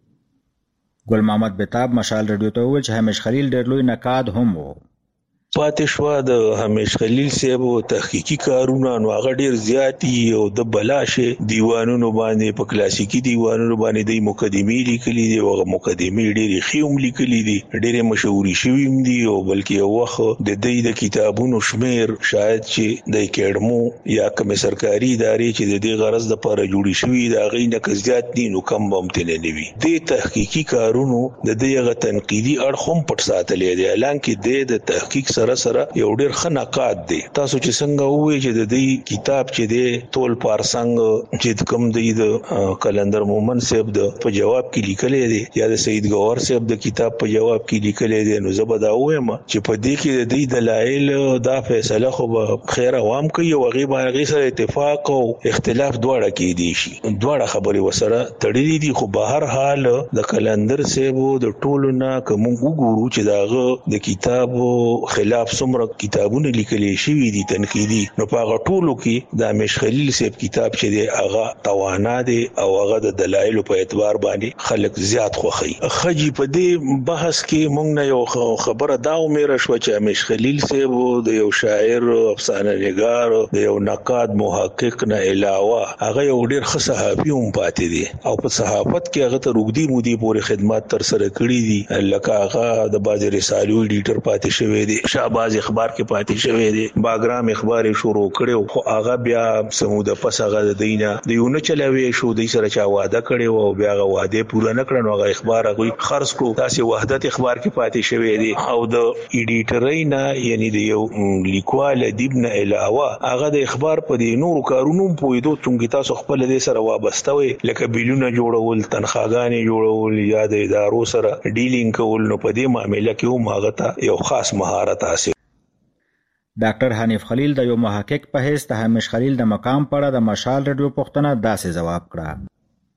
ګل محمد بتاب مشال رادیو ته وویل چې همیش خلیل ډېر لوی نقاد هم و. پاتې شو د همیش خلیل صاحب تحقیقي کارونه نو هغه ډیر زیاتی او د بلاشه دیوانونو باندې په کلاسیکي دیوانونو باندې د مقدمې لیکلي دي او مقدمې ډېرې خيوم لیکلي دي، ډېرې مشهوري شوي دي او بلکې یو وخت د دې د کتابونو شمیر شاید چې د اکیډمو یا کوم سرکاري ادارې چې د دې غرض لپاره جوړې شوي دا غي نه کزيات دي نو کم بمتل نه وي. د تحقیقي کارونو د دې غ تنقیدي اړخ هم پټ ساتلې دي، حالانکه د تحقیق سره سره یو ډیر خنقات دی. تاسو چې څنګه وایي چې د دې کتاب چې دی ټول پارسنګ چې کوم دی د کلندر مومن صاحب د په جواب کې لیکلې دي یا د سید گوهر صاحب د کتاب په جواب کې لیکلې دي، نو زه به دا وایم چې په دې کې د دې دلایل دا فیصله خو به خیر عوام کوي او هغه باندې سره اتفاق او اختلاف دواړه کې دي شي، دواړه خبرې وسره تړلې دي. خو به هر حال د کلندر صاحب د ټولو نه کوم وګورو چې داغه د کتاب خلاف څومره کتابونه لیکلي شوي دي تنقیدي، نو په هغه ټولو کې د همیش خلیل صاحب کتاب چې دی هغه توانا دی او هغه د دلایل په اعتبار باندې خلک زیات خوخي. خجی په دې بحث کې مونږ نه یو خبره دا ومره شو چې همیش خلیل صاحب د یو شاعر، افسانه نگار، د یو نقاد، محقق نه علاوه هغه یو ډیر ښه صحافي هم پاتې دی او په صحافت کې هغه ته روغدي مودي پورې خدمات تر سره کړې دي، لکه هغه د باز رسالو ایډیټر پاتې شوی دی، شهباز اخبار کې پاتې شوی دی، باګرام اخبار شروع کړو خو هغه بیا سموده پس هغه د دینه د یو نه چلوي شو، د سره چا وعده کړو او بیا هغه وعده پوره نه کړنو، هغه اخبار هغه خرڅ کو. تاسو وحدت اخبار کې پاتې شوی دی او د ایډیټرۍ نه یعنی د یو لیکوال ادیب نه علاوه هغه د اخبار په دې نورو کارونو پویدو چې تاسو خپل دې سره وابسته وي، لکه بیلونه جوړول، تنخواګانې جوړول یا د ادارو سره ډیلینګ کول، نو په دې معاملې کې هم هغه ته یو خاص مهارت حاصل. ډاکټر حنیف خلیل د یو محقق په حیث د همیش خلیل د مقام په اړه د مشال رادیو پوښتنه داسې جواب کړه.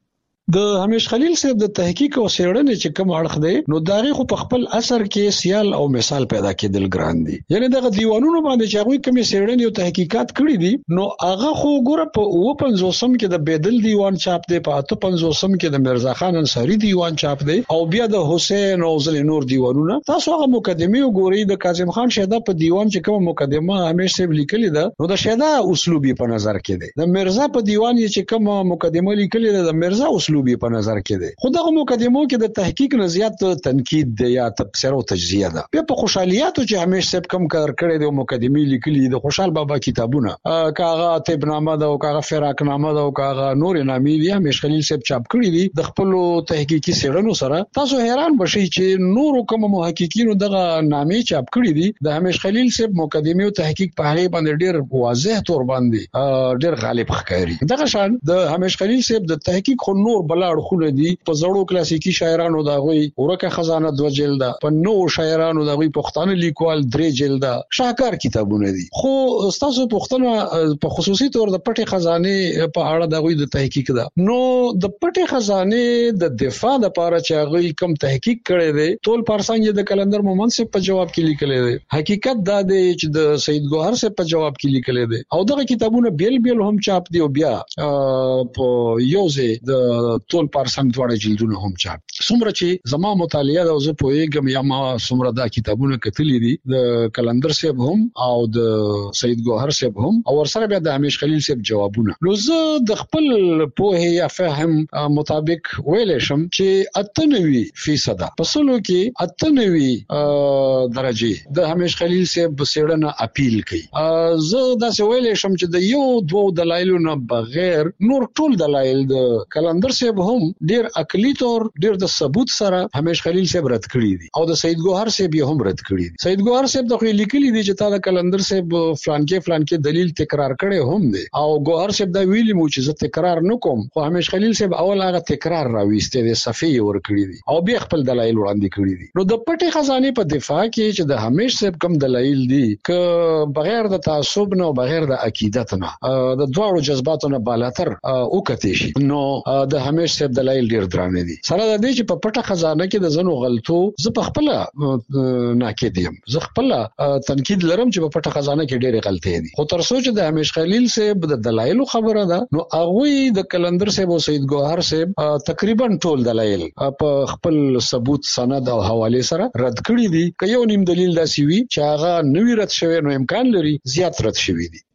د همیش خلیل صاحب د تحقیق او څېړنې چې کوم اړخ دی نو داغه خو په خپل اثر کې سیال او مثال پیدا کېدل ګران دي، یعنی دغه دیوانونو باندې چې هغه کوم څېړنې او تحقیقات کړې دي نو هغه خو ګوره په اوه پنځوسم کې د بدل دیوان چاپ دی، په اته پنځوسم کې د مرزا خان انصاری دیوان چاپ دی او بیا د حسین او زل نور دیوانونه. تاسو هغه مقدمه وګورئ، د کاظم خان شهدا په دیوان چې کوم مقدمه همیش صاحب لیکلې ده نو د شهدا اسلوبي په نظر کې دی، د مرزا په دیوان چې کوم مقدمه لیکلې ده د مرزا اسلوبي په نظر کې دی. خو دغه مقدمو کې د تحقیق نه زیات تنقید دی یا تبصره او تجزیه ده. بیا په خوشحالیاتو چې همیش صاحب کم کار کړی دی مقدمې لیکلي د خوشحال بابا کتابونه کاغه طبنامه ده او کاغه فراقنامه ده او کاغه نور نامې دي همیش خلیل صاحب چاپ کړی دي د خپل تحقیقي څېړنو سره. تاسو حیران بشئ چې نور کوم محققینو دغه نامې چاپ کړی دي، د همیش خلیل صاحب مقدمه او تحقیق په هغه باندې ډیر واضح تور باندې ډیر غالب ښکاري. دغه شان د همیش خلیل صاحب د تحقیق خو نور بلاړ خونه دي په زړو کلاسیکی شاعرانو دا غوي ورکه خزانه دو جلده په نو شاعرانو دا غوي پښتانه لیکوال درې جلده شاهکار کتابونه دي خو تاسو پښتنه په خصوصي تور د پټي خزانه په اړه دا غوي د تحقیق ده نو د پټي خزانه د دفاع د لپاره چې غوي کم تحقیق کړي دي ټول پارسنګ د کلندر مومن سے په جواب کې لیکل دي حقیقت دا دی چې د سید ګوهر سے په جواب کې لیکل دي او دغه کتابونه بیل بیل هم چاپ دي او بیا په یوزه د ټول پارسنګ دواړه جلدونه هم چاپ څومره چې زما مطالعه دا زه پوهیږم یا ما څومره دا کتابونه کتلې دي د کلندر صاحب هم او د سید ګوهر صاحب هم او ورسره بیا د همیش خلیل صاحب جوابونه نو زه د خپل پوهه یا فهم مطابق ویل شم چې اتنوي فیصد پسلو کې اتنوي درجه د همیش خلیل صاحب سیړنه اپیل کوي زه دا څه ویل شم چې د یو دوه دلایلو نه بغیر نور ټول دلایل د کلندر صاحب هم ډیر عقلی تور ډیر د ثبوت سره همیش خلیل صاحب رد کړی دي او د سید ګوهر صاحب هم رد کړی دي سید ګوهر صاحب د خو لیکلي دي چې تا د کلندر صاحب فلانکې فلانکې دلیل تکرار کړي هم دي او ګوهر صاحب دا ویلي مو چې زه تکرار نکوم خو همیش خلیل صاحب اول هغه تکرار راويسته د صفحې ور کړی دي او بیا خپل دلایل وړاندې کړی دي نو د پټي خزانه په دفاع کې چې د همیش صاحب کم دلایل دي ک بغیر د تعصب نه او بغیر د عقیدت نه د دوړو جذباتو نه بالاتر او کته شي نو د همیش صاحب دلایل ډیر درانه دي سره د دې چې په پټه خزانه کې د زنو غلطو زه په خپل ناکید یم زه خپل تنقید لرم چې په پټه خزانه کې ډېرې غلطۍ دي خو تر څو چې د همیش خلیل صاحب د دلایل خبره ده نو هغه د کلندر صاحب او سید ګوهر صاحب تقریبا ټول دلایل په خپل ثبوت سند او حواله سره رد کړی دي که یو نیم دلیل داسي وي چې هغه نوی رد شوی نو امکان لري زیات رد شوی دي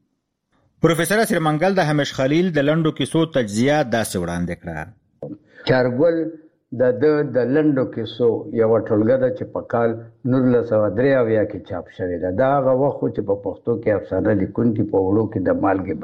پروفیسور اسر منګل د همیش خلیل د لندو کیسو تجزیه داسې وړاندې کړه چارګل د د د لندو کیسو یو ټولګه د چې په کال نولس سوه درې اویا کې چاپ شوې ده دا هغه وخت چې په پښتو کې افسانه لیکونکي په وړو کې د مالګې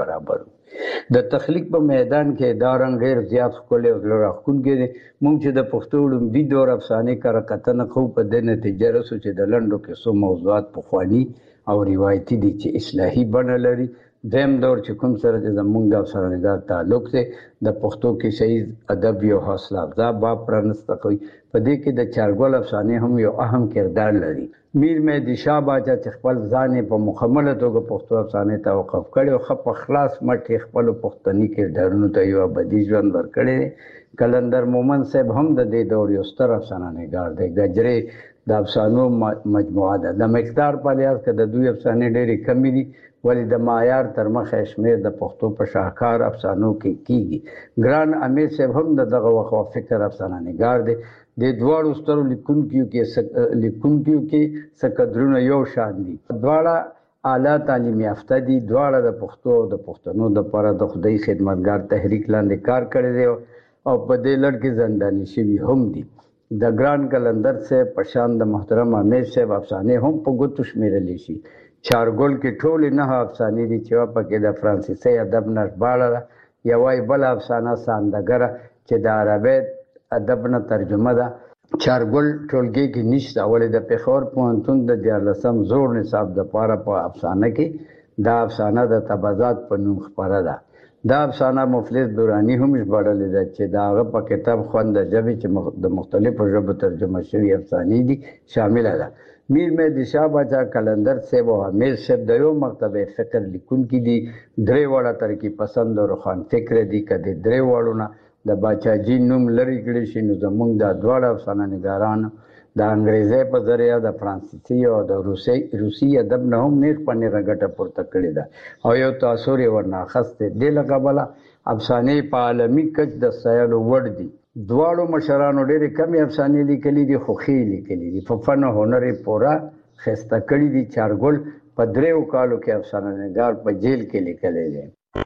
برابر د تخلیق په میدان کې دا رنګ ډېر زیات ښکلی او زړه راښکونکی دی موږ چې د پښتو لومړي دور افسانې کره کتنه کوو په دې نتیجه رسو چې د لنډو کیسو موضوعات پخواني او روایتي دي چې اصلاحي بڼه لري دیم دور چې کوم سره چې زمونږ د افسانه‌نګار تعلق دی د پښتو کې شهید ادب یو حوصله افزا باب پرانسته کوي په دې کې د چارګل افسانې هم یو اهم کردار لري میر مهدي شاه باچا چې خپل ځان په مکمله توګه پښتو افسانې ته وقف کړی او خپ خلاص مټ خپل پښتني کردارونو ته یو ابدي ژوند ورکړی کلندر مومن صاحب هم د دې دور یو ستر افسانه‌نګار دی ګجرې د افسانو مجموعه ده د مقدار په لحاظ کې د دوی افسانې ډېرې کمې دي ولې د معیار تر مخه شمیر د پښتو په شاهکار افسانو کې کیږي ګران امیر صاحب هم دغه وخت فکر افسانه نگار دی د دوړو سترو لیکونکو کې لیکونکو کې سکدرونه یو شان دي دواړه اعلی تعلیم یافته دي دواړه د پښتو د پښتنو د لپاره د خدای خدمتګار تحریک لاندې کار کړی دی او په دې لړ کې زنداني شوي هم دي د ګران کلندر سے پشان د محترم امیر صاحب افسانې هم په ګوتو شمیرل شي چارګل کې ټول نه افسانې دي چې په کې د فرانسیسي ادب نه باړه یوای بل افسانه ساندګر چې د عربی ادب نه ترجمه ده چارګل ټولګي کې نشته ولې د پیښور پوهنتون د دیارلسم زوړ نصاب د پاره په افسانه کې دا افسانه د تبازات په نوم خبره ده دا افسانه مفلس دورانی هم ژباړلې ده چې دا هغه په کتاب خوند د ژبې چې د مختلفو ژبو ترجمه شوي افسانې دي شامله ده میر مهدي شاه باچا کلندر صاحب او امیر صاحب د یو مرتبه فکر لیکونکي دي درې واړه ترکیب پسند او روښان فکر دي کدي درې واړو نه د باچا جی نوم لري کړی شي نو زمونږ د دواړه افسانه نگاران د انګریزي په ذریعہ د فرانسیسي او د روسي روسي ادب نه هم نیک پنه رګټه پورته کړی ده او یو تاثیر ورنه خسته د لقبله افسانې په عالمي کچ د سیالو وړ دي دواړو مشرانو ډېرې کمې افسانې لیکلي دي خو ښې لیکلي دي په فن او هنر یې پوره ښایسته کړي دي چارګل په دریو کالو کې افسانه نګار په جیل کې لیکلی دی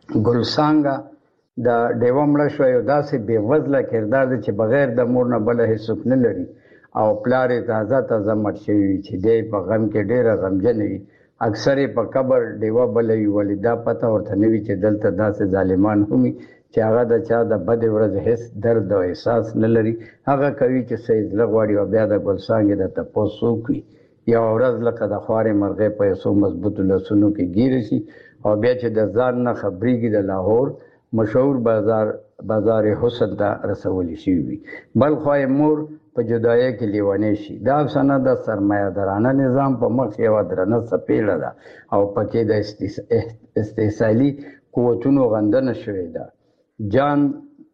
ګلسانګه د ډیوه مړه شوه یو داسې بې وزله کردار دی چې بغیر د مور نه بله هېڅوک نه لري او پلار یې تازه تازه مړ شوي وي چې دی په غم کې ډېره غمجنه وي اکثر یې په قبر ډیوه بله وي ولې دا پته ورته نه وي چې دلته داسې ظالمان هم وي چې هغه د چا د بدې ورځې هیڅ درد او احساس نه لري هغه کوي چې څه یې زړه غواړي او بیا د ګلڅانګې د تپوس وکړي یوه ورځ لکه د خوارې مرغۍ په یو څو مضبوطو لاسونو کې ګیره شي او بیا چې د ځان نه خبرېږي د لاهور مشهور بازار بازار حسن ته رسول شي وي. بل خو مور په جدایي کې لیوانې شي. دا افسانه د سرمایه‌دارانه نظام په مخ یو درنه سپېړه ده او پکې د استحصالي قوتونو غندنه شوې ده. جان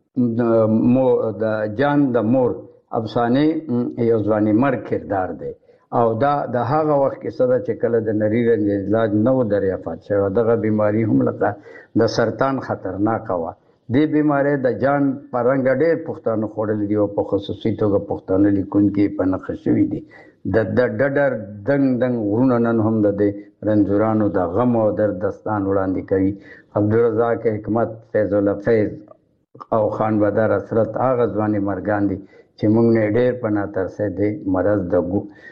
مو د جان د مور افسانه یو ځواني مرګ کردار دی او دا د هغه وخت کې صدا چې کله د نری رنج علاج نو دریافت شوی دغه بیماری هم لکه د سرطان خطرناک و. دې بیماری د جان پرنګ ډېر پښتانه خوړل دي او په خصوصي توګه پښتانه لیکونکي په نقش شوی دي. د د ډډر دنګ دنګ ورونه نن هم د دې رنځورانو د غم او درد داستان وړاندې کوي. عبدالرزاق حکمت، فیض الله فیض او خان بدر حسرت هغه ځواني مرګان دي چې موږ نه ډېر په ناترسه دی مرض د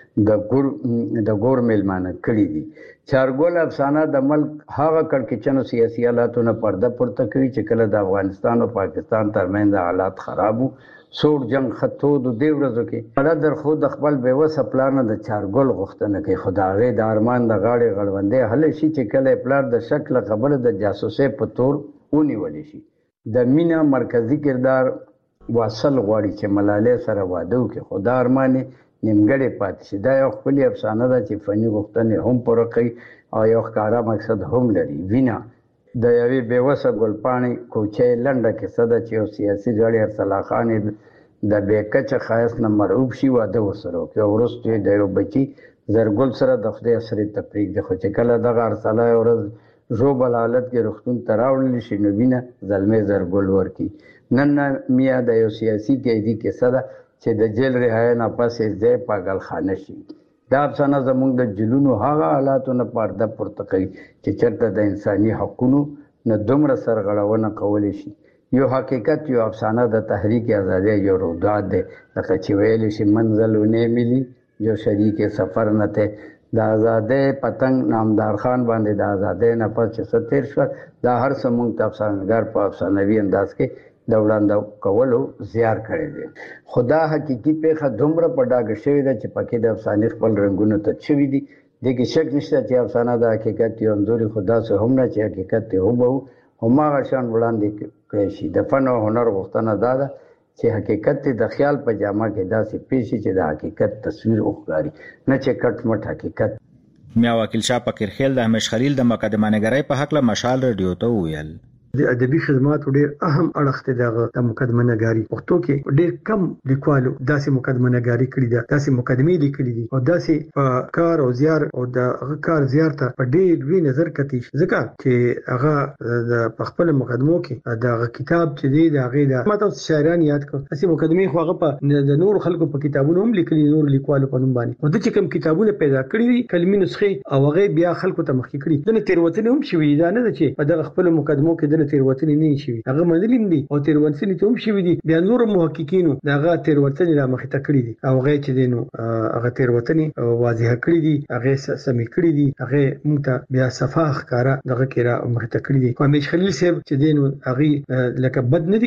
د ګور د ګور میلمانه کړي دي. چارګل افسانه د ملک هغه کړکېچنو سیاسي حالاتونه پرده پورته کوي چې کله د افغانستان او پاکستان ترمنځ حالات خراب وو. سوړ جنگ خطو د دې ورځو کې اړه در خو د خپل بیوسه پلان د چارګل غوښتنه کوي. خدای د ارمان د غاړې غړوندې هله شي چې کله پلان د شکل خبره د جاسوسي په تور ونیول شي. د مینا مرکزی کردار واصل غواړي چې ملالۍ سره واده وکړي خو دا ارمان نیمګړی پاتې شي. دا یو ښکلې افسانه ده چې فني غوښتنې هم پوره کوي او یو ښکاره مقصد هم لري. وینا د یوې بېوسه ګلپاڼې کوچۍ لنډه کیسه ده چې یو سیاسي غړی ارسلا خان د بېکچه ښایست نه مرعوب شي واده ورسره وکړي او وروسته یې د یو بچي زرګل سره د خدای اسرې ته پرېږدي. خو چې کله دغه ارسلا یو ورځ ژوبل حالت کې روغتون ته راوړلی شي نو وینه زلمی زرګل ورکړي. نن میا د یو سیاسي قیدي کیسه ده چې د جیل رهایی نه پس یې ځای پاگلخانه شي. دا افسانه زموږ د جیلونو هغه حالاتو نه پرده پورته کوي چې چېرته د انساني حقونو نه دومره سرغړونه کولی شي. یو حقیقت یو افسانه د تحریک ازادي یو روداد دی لکه چې ویلی شي منزل ونه ملی جو شریک سفر نه ته. د آزادۍ پتنګ نامدار خان باندې د آزادۍ نه پس چې څه تېر شول دا هر څه موږ ته افسانهګر په افسانوي انداز کې د وړاندې کولو زیار کړی دی. خو دا حقیقي پیښه دومره په ډاګه شوې ده چې پکې د افسانې خپل رنګونه تت شوي دي. دې کې شک نشته چې افسانه د حقیقت یو انځور خو داسې هم نه چې حقیقت یې هوبهو هماغه شان وړاندې کړی شي. د فن او هنر غوښتنه دا ده چې حقیقت د خیال په جامه کې داسې پیښ شي چې د حقیقت تصویر وښکاري نه چې کټ مټ حقیقت. میا وکیل شاه فقیرخیل د همیش خلیل د مقدمه نګرۍ په هکله مشال رادیو ته وویل د ادبي خدماتو ډېر اهم اړخ دی دغه د مقدمه نګاري. پښتو کې ډېر کم لیکوالو داسې مقدمه نګاري کړې ده، داسې مقدمې لیکلي دي او داسې په کار او زیار او د هغه کار زیار ته په ډېر لوی نظر کتي ځکه چې هغه د خپل مقدمو کې دغه کتاب چې دی د هغې د ما تاسو شاعران یاد کړو داسې مقدمې خو هغه په د نورو خلکو په کتابونو هم لیکلي نور لیکوالو په نوم باندې او د چې کوم کتابونه پیدا کړي دي کلمي نسخې او هغه بیا خلکو ته مخکې کړي دنه تیروتنې هم شوي دا نه ده چې په دغه خپل مقدمو کې تیروتنې نه شي هغه منلیم دي او تیروتنې ته هم شي دي بیا نور محققینو دغه تیروتنې را مخې ته کړې دي او هغه چې دینو هغه تیروتنې واضح کړې دي هغه سمې کړې دي هغه موږ ته بیا صفاح ښکارا دغه کې را مخې ته کړې دي. همیش خلیل صاحب چې دینو هغه لکه بد نه دي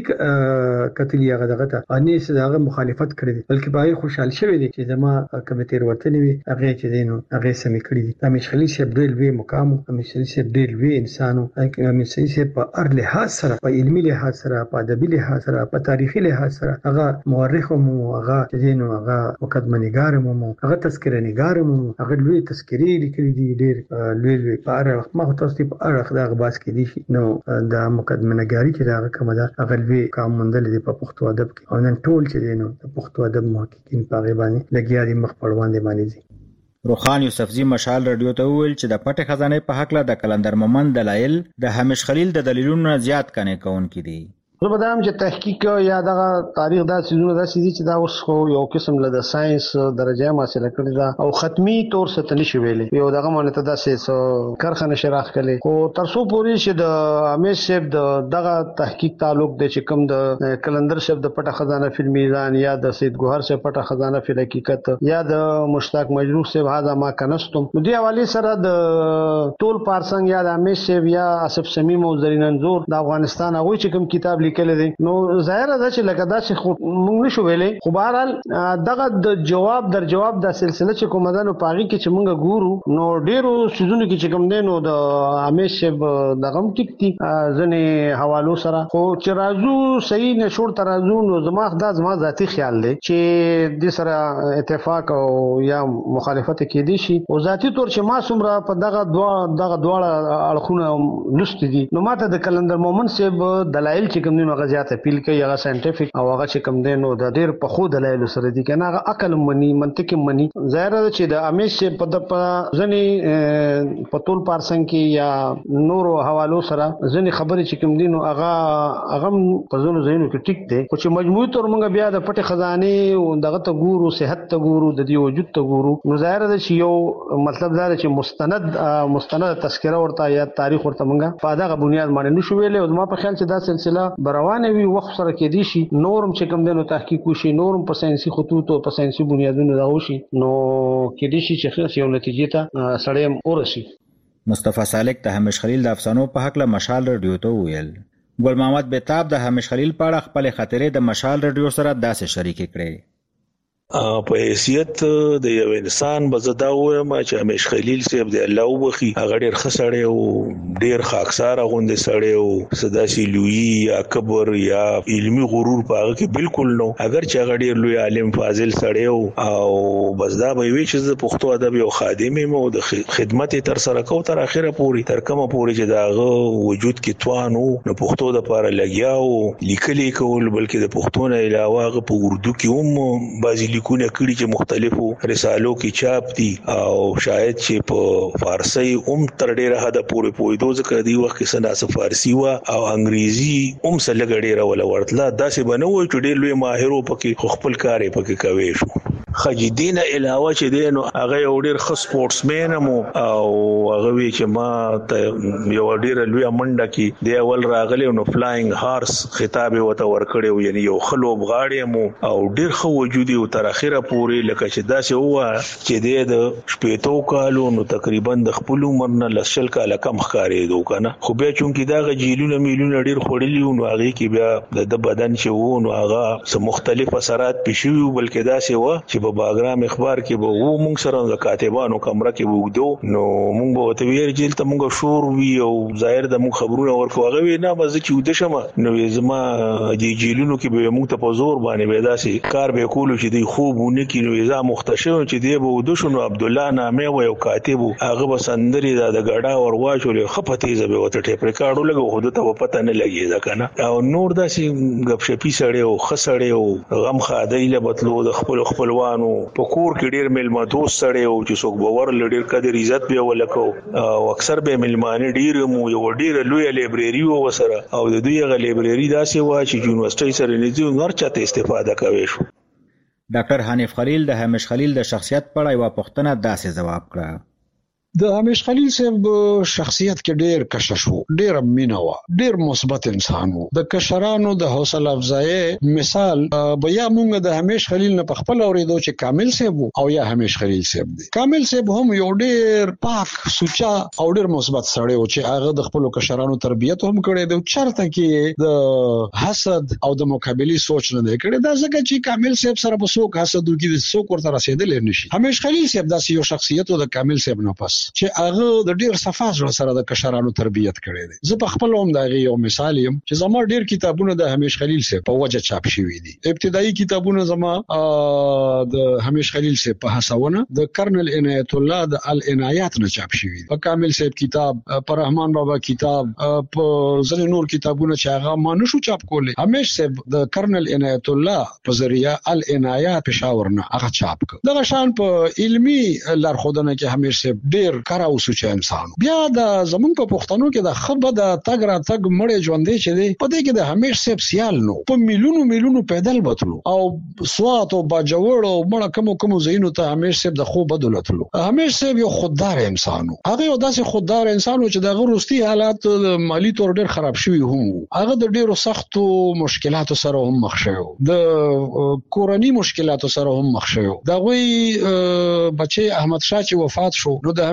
کتلی هغه دغه ته انیس هغه مخالفت کړې دي بلکې باید خوشحال شوی دي چې زما کوم تیروتنې وي هغه چې دینو هغه سمې کړې دي. همیش خلیل صاحب ډېر لوی مقام همیش خلیل صاحب ډېر لوی انسانو همیش خلیل صاحب په هر لحاظ سره په علمي لحاظ سره په ادبي لحاظ سره په تاریخي لحاظ سره هغه مورخ مو هغه دینو هغه مقدمه نگار مو هغه تذکره نگار مو هغه لوی تذکری لیکلي دي ډېر لوی لوی په اړه ما تاسو ته په اړه خدای باس کې دي نو د مقدمه نگاری چې دا کوم ده هغه لوی کار مندل دي په پښتو ادب کې او نن ټول چې دینو د پښتو ادب محققین په غیبانه لګیا دي مخ پړوان دي باندې دي. روخان یوسفزی مشال رادیو ته وویل چې د پټې خزانې په هکله د کلندر مومند دلایل د همیش خلیل د دلیلونو زیات کنه کوونکي دي. زه به دا هم چې تحقیق یا دغه تاریخ دا سیزونه داسې دي چې دا اوس خو یو قسم له د ساينس درجه حاصله کړې ده او ختمي طور څه ته نشي ویلې یو دغه مونږ ته داسې کارخانه نشه راخلې خو تر څو پورې چې د همیش صاحب د دغه تحقیق تعلق د چې کوم د کلندر صاحب د پټه خزانه فی المیزان یا د سید ګوهر صاحب پټه خزانه فی الحقیقت یا د مشتاق مجروح صاحب هاذا ما کنستم نو دی حواله سره د ټول پارسنګ یا د همیش صاحب یا اسف سمیم او زرین انزور د افغانستان هغه چې کوم کتاب لیکل دي نو ظاهر ده چې لکه دا چې موږ نشو ویلې خو بهرحال دغه د جواب در جواب د سلسله چې کومه ده نو پاغي کې چې موږ ګورو نو ډیرو سيزونو کې چې کوم دي نو د همیشه دغه ټیک ټیک ځنې حوالو سره خو چې راځو صحیح نشور ترازو نو زما دا زما ذاتی خیال دی چې د سره اتفاق او یا مخالفت کې دي شي او ذاتی تور چې ما څومره په دغه دوا دغه دواړه اړخونه لست دي نو ماته د کلندر مومن صاحب دلایل چې کوم دي نو غزيات اپیل کوي هغه ساينټیفیک او هغه چې کوم دي نو د ډیر په خو دلایل سره دي کنه هغه عقل منی منطق منی ظاهر ده چې د امیش په د ځنی په ټول پارسن کې یا نورو حوالو سره ځنی خبرې چې کوم دي نو هغه هغه په ځونو ځینو کې ټیک دي خو چې مجموعي تور موږ بیا د پټ خزانه او دغه ته ګورو صحت ته ګورو د دې وجود ته ګورو نو ظاهر ده چې یو مطلب دا چې مستند مستند تذکره ورته یا تاریخ ورته موږ په دغه بنیاد باندې نشو ویلې او ما په خیال چې دا سلسله بروانه وي وخت سره کې دي شي نورم چې کوم دنو تحقیق وشي نورم په ساينسي خطوط او په ساينسي بنیادونو دا وشي نو کې دي شي چې یو نتیجې ته سړی ورسي. مصطفی سالک د همیش خلیل د افسانو په حق له مشال رادیو ته ویل. ګل محمد بیتاب د همیش خلیل په اړه خپل خاطرې د مشال رادیو سره داسې شریک کړي. په حیثیت د یو انسان بزدا وایم چې همیش خلیل صاحب دی الله وبخي هغه ډیر خسړی او ډیر خاکسار غوندې سړی او صداسي لوی یا کبر یا علمی غرور په هغه کې بالکل نو اگر چې هغه ډیر لوی عالم فاضل سړی او بزدا به وی چې د پښتو ادب یو خادم مو د خدمت تر سره کو تر اخره پوری تر کومه پوری چې داغه وجود کې توانو نو پښتو د لپاره لګیاو لیکلي کول بلکې د پښتو نه علاوه په اردو کې هم بعضی لیکونه کړي چې مختلفو رسالو کې چاپ دي او شاید چې په فارسی هم تر ډیره حد پورې پویدو ځکه دی وخت کې سنا فارسی وا او انګریزي هم سره ډیره ولا ورتله داسې بنوي چې ډیر لوی ماهر په خپل کار پکې کوي شو خجیدین علاوه چې دی نو هغه یو ډیر ښه سپورټسمن مو او هغه وی چې ما ته یو ډیر لوی منډه کې دی اول راغلی نو فلاینګ هارس خطاب وته ورکړیو یعنی یو خلوب غاړی مو او ډیر ښه وجودي او تر اخره پورې لکه چې داسې هوا چې دی د شپېتو کالو نو تقریبا د خپل عمر نه لسل کاله کم ښکارېدو کنه خو بیا چونکی دا غجیلونه میلیونه ډیر خورلی نو هغه کې بیا د بدن چې وو نو هغه سم مختلف اثرات پېښیو بلکې داسې و چې په باګرام اخبار کې به وو مونږ سره د کاتبانو کمره کې وګدو نو مونږ به ته ویل چې ته مونږ شور وی او ظاهر د مونږ خبرونه ورکو هغه وی نه مزه چې ود شمه نو زما د جیلونو کې به مونږ ته په زور باندې به داسې کار به کولو چې دی خوبونه کې نو زما مختشم چې دی به ود شنو عبد الله نامه و یو کاتب هغه بسندري د غډا ور واچولې خپته زبه وته ټیپ ریکارډو لګو خود ته پته نه لګي ځکه او نور داسې غب شپی سړی او خسړی او غم خادای له بتلو د خپل خپلوان په کور کې ډیر ملما دوست سره او چې څوک باور لډیر قدر عزت به ولکو او اکثر به ملمانه ډیر مو یو ډیر لوی لایبرری و وسره او د دوی غ لایبرری داسې و چې یونیورسيټي سره نږدې نور چاته استفاده کوي شو. ډاکټر حنیف خلیل د همیش خلیل د شخصیت په اړه یو پوښتنه داسې جواب کړه. د همیش خلیل صاحب شخصیت کې ډیر کشش وو ډیر مینه وا ډیر مثبت انسان وو د کشرانو د حوصله افزای مثال بیا مونږ د همیش خلیل نه په خپل اوریدو چې کامل صاحب او یا همیش خلیل صاحب دی کامل صاحب هم یو ډیر پاک سوچا او ډیر مثبت سړی و چې هغه د خپل کشرانو تربیت هم کړی دی چرته کې د حسد او د مقابلي سوچ نه دی کړی دا ځکه چې کامل صاحب سره په سوک حسد وکړي د سوک ورته رسیدل نشي همیش خلیل صاحب داسې یو شخصیت او د کامل صاحب نه پس چې هغه د ډیر صفاز سره د کشرانو تربیت کړي دي زه په خپل هم دا یو مثال یم چې زما ډیر کتابونه د همیش خلیل صاحب په وجه چاپ شوي دي ابتدایي کتابونه زما د همیش خلیل صاحب په هڅونه د کرنل عنایت الله د العنایات نه چاپ شوي دي په کامل صاحب کتاب پر رحمان بابا کتاب په ځینې نور کتابونه چې هغه ما نشو چاپ کولای همیش صاحب د کرنل عنایت الله په ذریعہ العنایات پېښور نه هغه چاپ کړ دغه شان په علمی لارښودنه کې همیش صاحب ډیر کار او سوچ انسان بیا د زمون په پښتنو کې د خبره د تګ را تګ مړې ژوندې چې دی په دې کې د همیش صاحب سیال نو په میلیونو میلیونو پیدل بتلو او سوات او باجوړ او مړه کوم کوم زینو ته همیش صاحب د خو بدلتلو همیش صاحب یو خوددار انسان هغه یو داسې خوددار انسان چې د غروستي حالات مالی تور ډیر خراب شوی هم هغه د ډیرو سختو مشکلاتو سره هم مخ شوی د کورنی مشکلاتو سره هم مخ شوی دا وی بچي احمد شاه چې وفات شو نو د همیش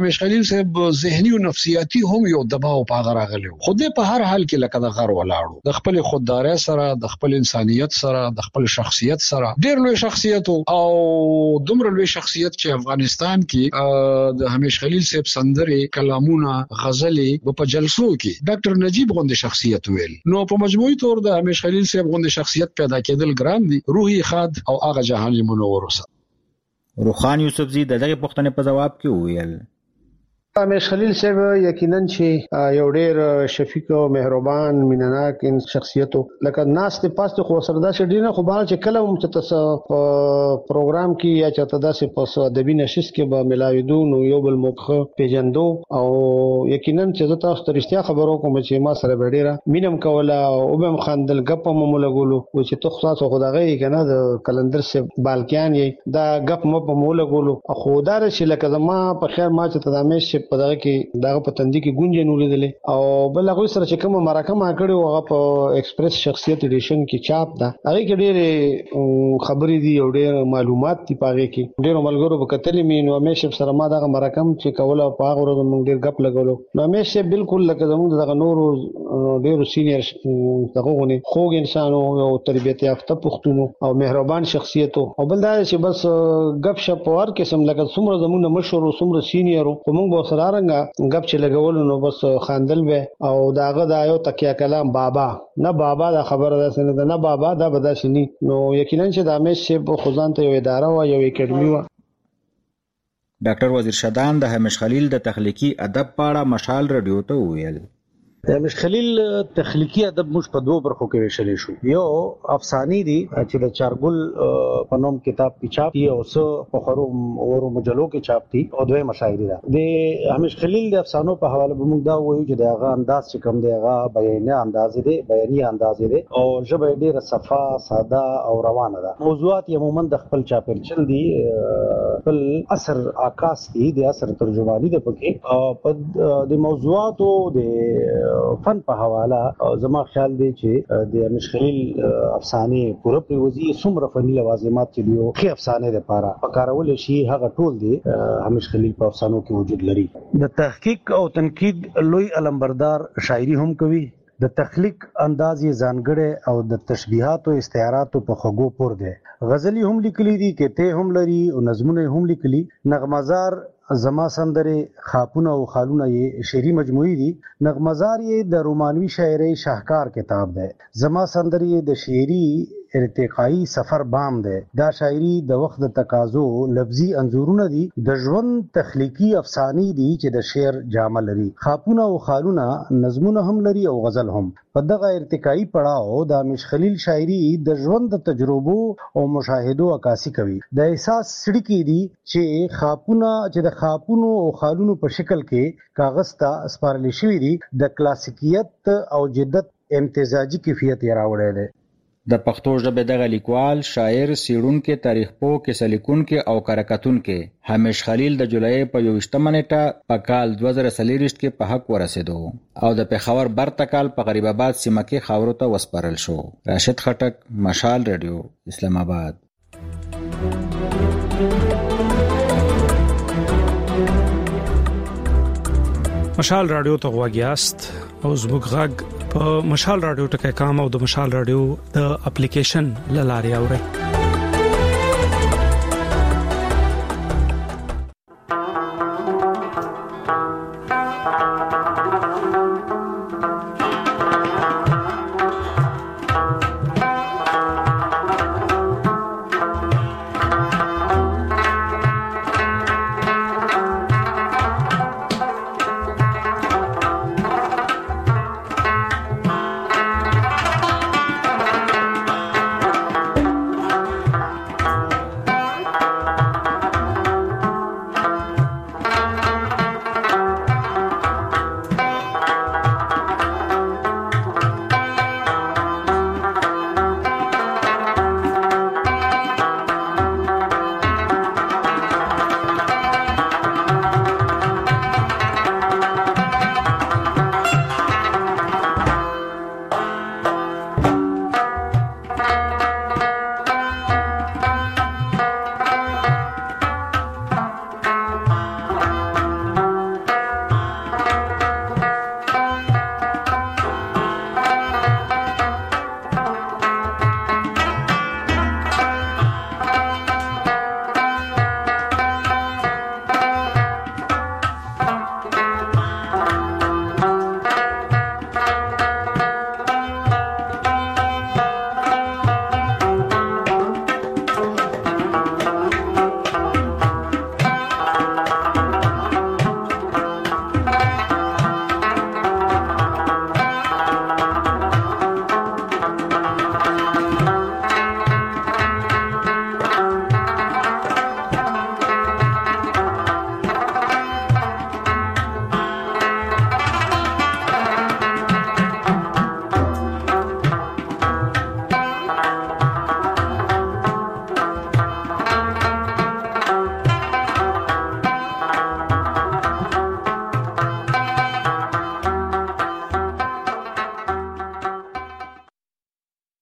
همیش خلیل صاحب ذهني او نفسیاتي هم یو دباو په غراغلی خو دې په هر حال کې لکه د غر ولاړو د خپل خودداري سره د خپل انسانيت سره د خپل شخصیت سره ډېر لوی شخصیت او دومره لوی شخصیت چې افغانستان کې د همیش خلیل صاحب سندري کلامونه غزلې په جلسو کې ډاکټر نجیب غوندې شخصیت ویل نو په مجموعي تور د همیش خلیل صاحب غوندې شخصیت پیدا کېدل ګران دي روحي خاد او هغه جهان منور وسه روخان یوسفزي دغه پوښتنې په جواب کې ویل همیش خلیل صاحب یقینا چې یو ډېر شفیق او مهربان مینناک شخصیت لکه ناس ته پاسته خو سردا شډی نه خو بار چې کله هم چې تاسو پروګرام کې یا چې تاسو په ادبي نشست کې به ملاویدو نو یو بل موخه پیجندو او یقینا چې تاسو ته رښتیا خبرو کوم چې ما سره ډېره مینم کوله او به خندل غپ مم لګولو او چې تاسو تاسو خدای کنه د کلندر سه بالکیان یې دا غپ مم په مول لګولو خو دا چې لکه ما په خیر ما چې تدامیش په دغه کې دغه په تندې کې ګونجې نو لیدلې او بل هغه سره چې کوم مرکه ما کړو هغه په ایکسپریس شخصیت ایډیشن کې چاپ ده هغه کې ډېر خبرې دي او ډېر معلومات دي پاره کې ډېر ملګرو په کتلې مې نو همیشه سره ما دغه مرکم چې کوله په هغه ورځ موږ ډېر غپ لګولو نو همیشه بالکل لکه زموږ دغه نور ډېر سینیئر دغه غونې خوږ انسان او تربیت یافته پښتون او مهربان شخصیت او بل دا چې بس غپ شپ ور قسم لکه څومره زموږ مشهور او څومره سینیئر او موږ سره رنګ غپ چې لګول نو بس خاندل به او داغه دا یو تکیا کلام بابا نه بابا دا خبره ده سند نه بابا دا بدا شنی نو یقینا چې د همیش په خزان ته یو اداره او یو اکیډمي و ډاکټر وزیر شدان د همیش خلیل د تخلیقي ادب پاړه مشال رادیو ته ویل د همیش خلیل تخلیقي ادب موږ په دوه برخو کې ویشلې شو یو افسانې دي چې د چارګل په نوم کتاب کې چاپ دي او څو په خورو او مجلو کې چاپ دي او دوی مشاعرې ده د همیش خلیل د افسانو په حواله به موږ دا وایو چې دغه انداز چې کوم دی هغه بیاني انداز دی بیاني انداز دی او ژبه ډیره صفا ساده او روانه ده موضوعات یې عموما د خپل چاپېرچل دي خپل اثر عکاس دي د اثر ترجمانی ده پکې په د موضوعاتو د فن په حواله زما خیال دی چې د همیش خلیل افسانې پوره پریوزي څومره فني لوازمات چې دیو خې افسانې لپاره پکارول شي هغه ټول دی همیش خلیل په افسانو کې وجود لري د تحقیق او تنقید لوی علمبردار شاعري هم کوي د تخلیق انداز یې ځانګړی او د تشبیهات او استعارات په خغو پور دی غزلی هم لیکلي دي کته هم لري او نظمونه هم لیکلي نغمزار زما سندره خاپونه او خالونه یې شعري مجموعي دي نغمزار یې د رومانوي شاعري شاهکار کتاب دی زما سندره د شعري ارتقائی سفر بام دی دا شاعري د وخت د تقاضو لفظي انزورونه دي د ژوند تخلیقي افسانې دي چې د شعر جامه لري خاپونه او خالونه نظمونه هم لري او غزل هم په دغه ارتقائی پړاو د همیش خلیل شاعري د ژوند د تجربو او مشاهدو عکاسي کوي د احساس سړکی دي چې خاپونه چې د خاپونو او خالونو په شکل کې کاغذ ته سپارل شوی دي د کلاسیکیت او جدت امتزاجي کیفیت یې راوړی دی د پښتو ژبې دغه لیکوال شاعر سیړونکو تاریخ پوه کیسه لیکونکو او کاریکاتونکو همیش خلیل د جولای په یوویشتمه نیټه په کال دوه زره څلور کې په حق ورسېدو او د پېښور برتکال په غریب آباد سیمه کې خاورو ته وسپارل شو راشد خټک مشال رادیو اسلام آباد مشال رادیو ته غواګیاست او زموږ غږ په مشال رادیو ټکای کام او د مشال رادیو د اپلیکیشن لاره اورئ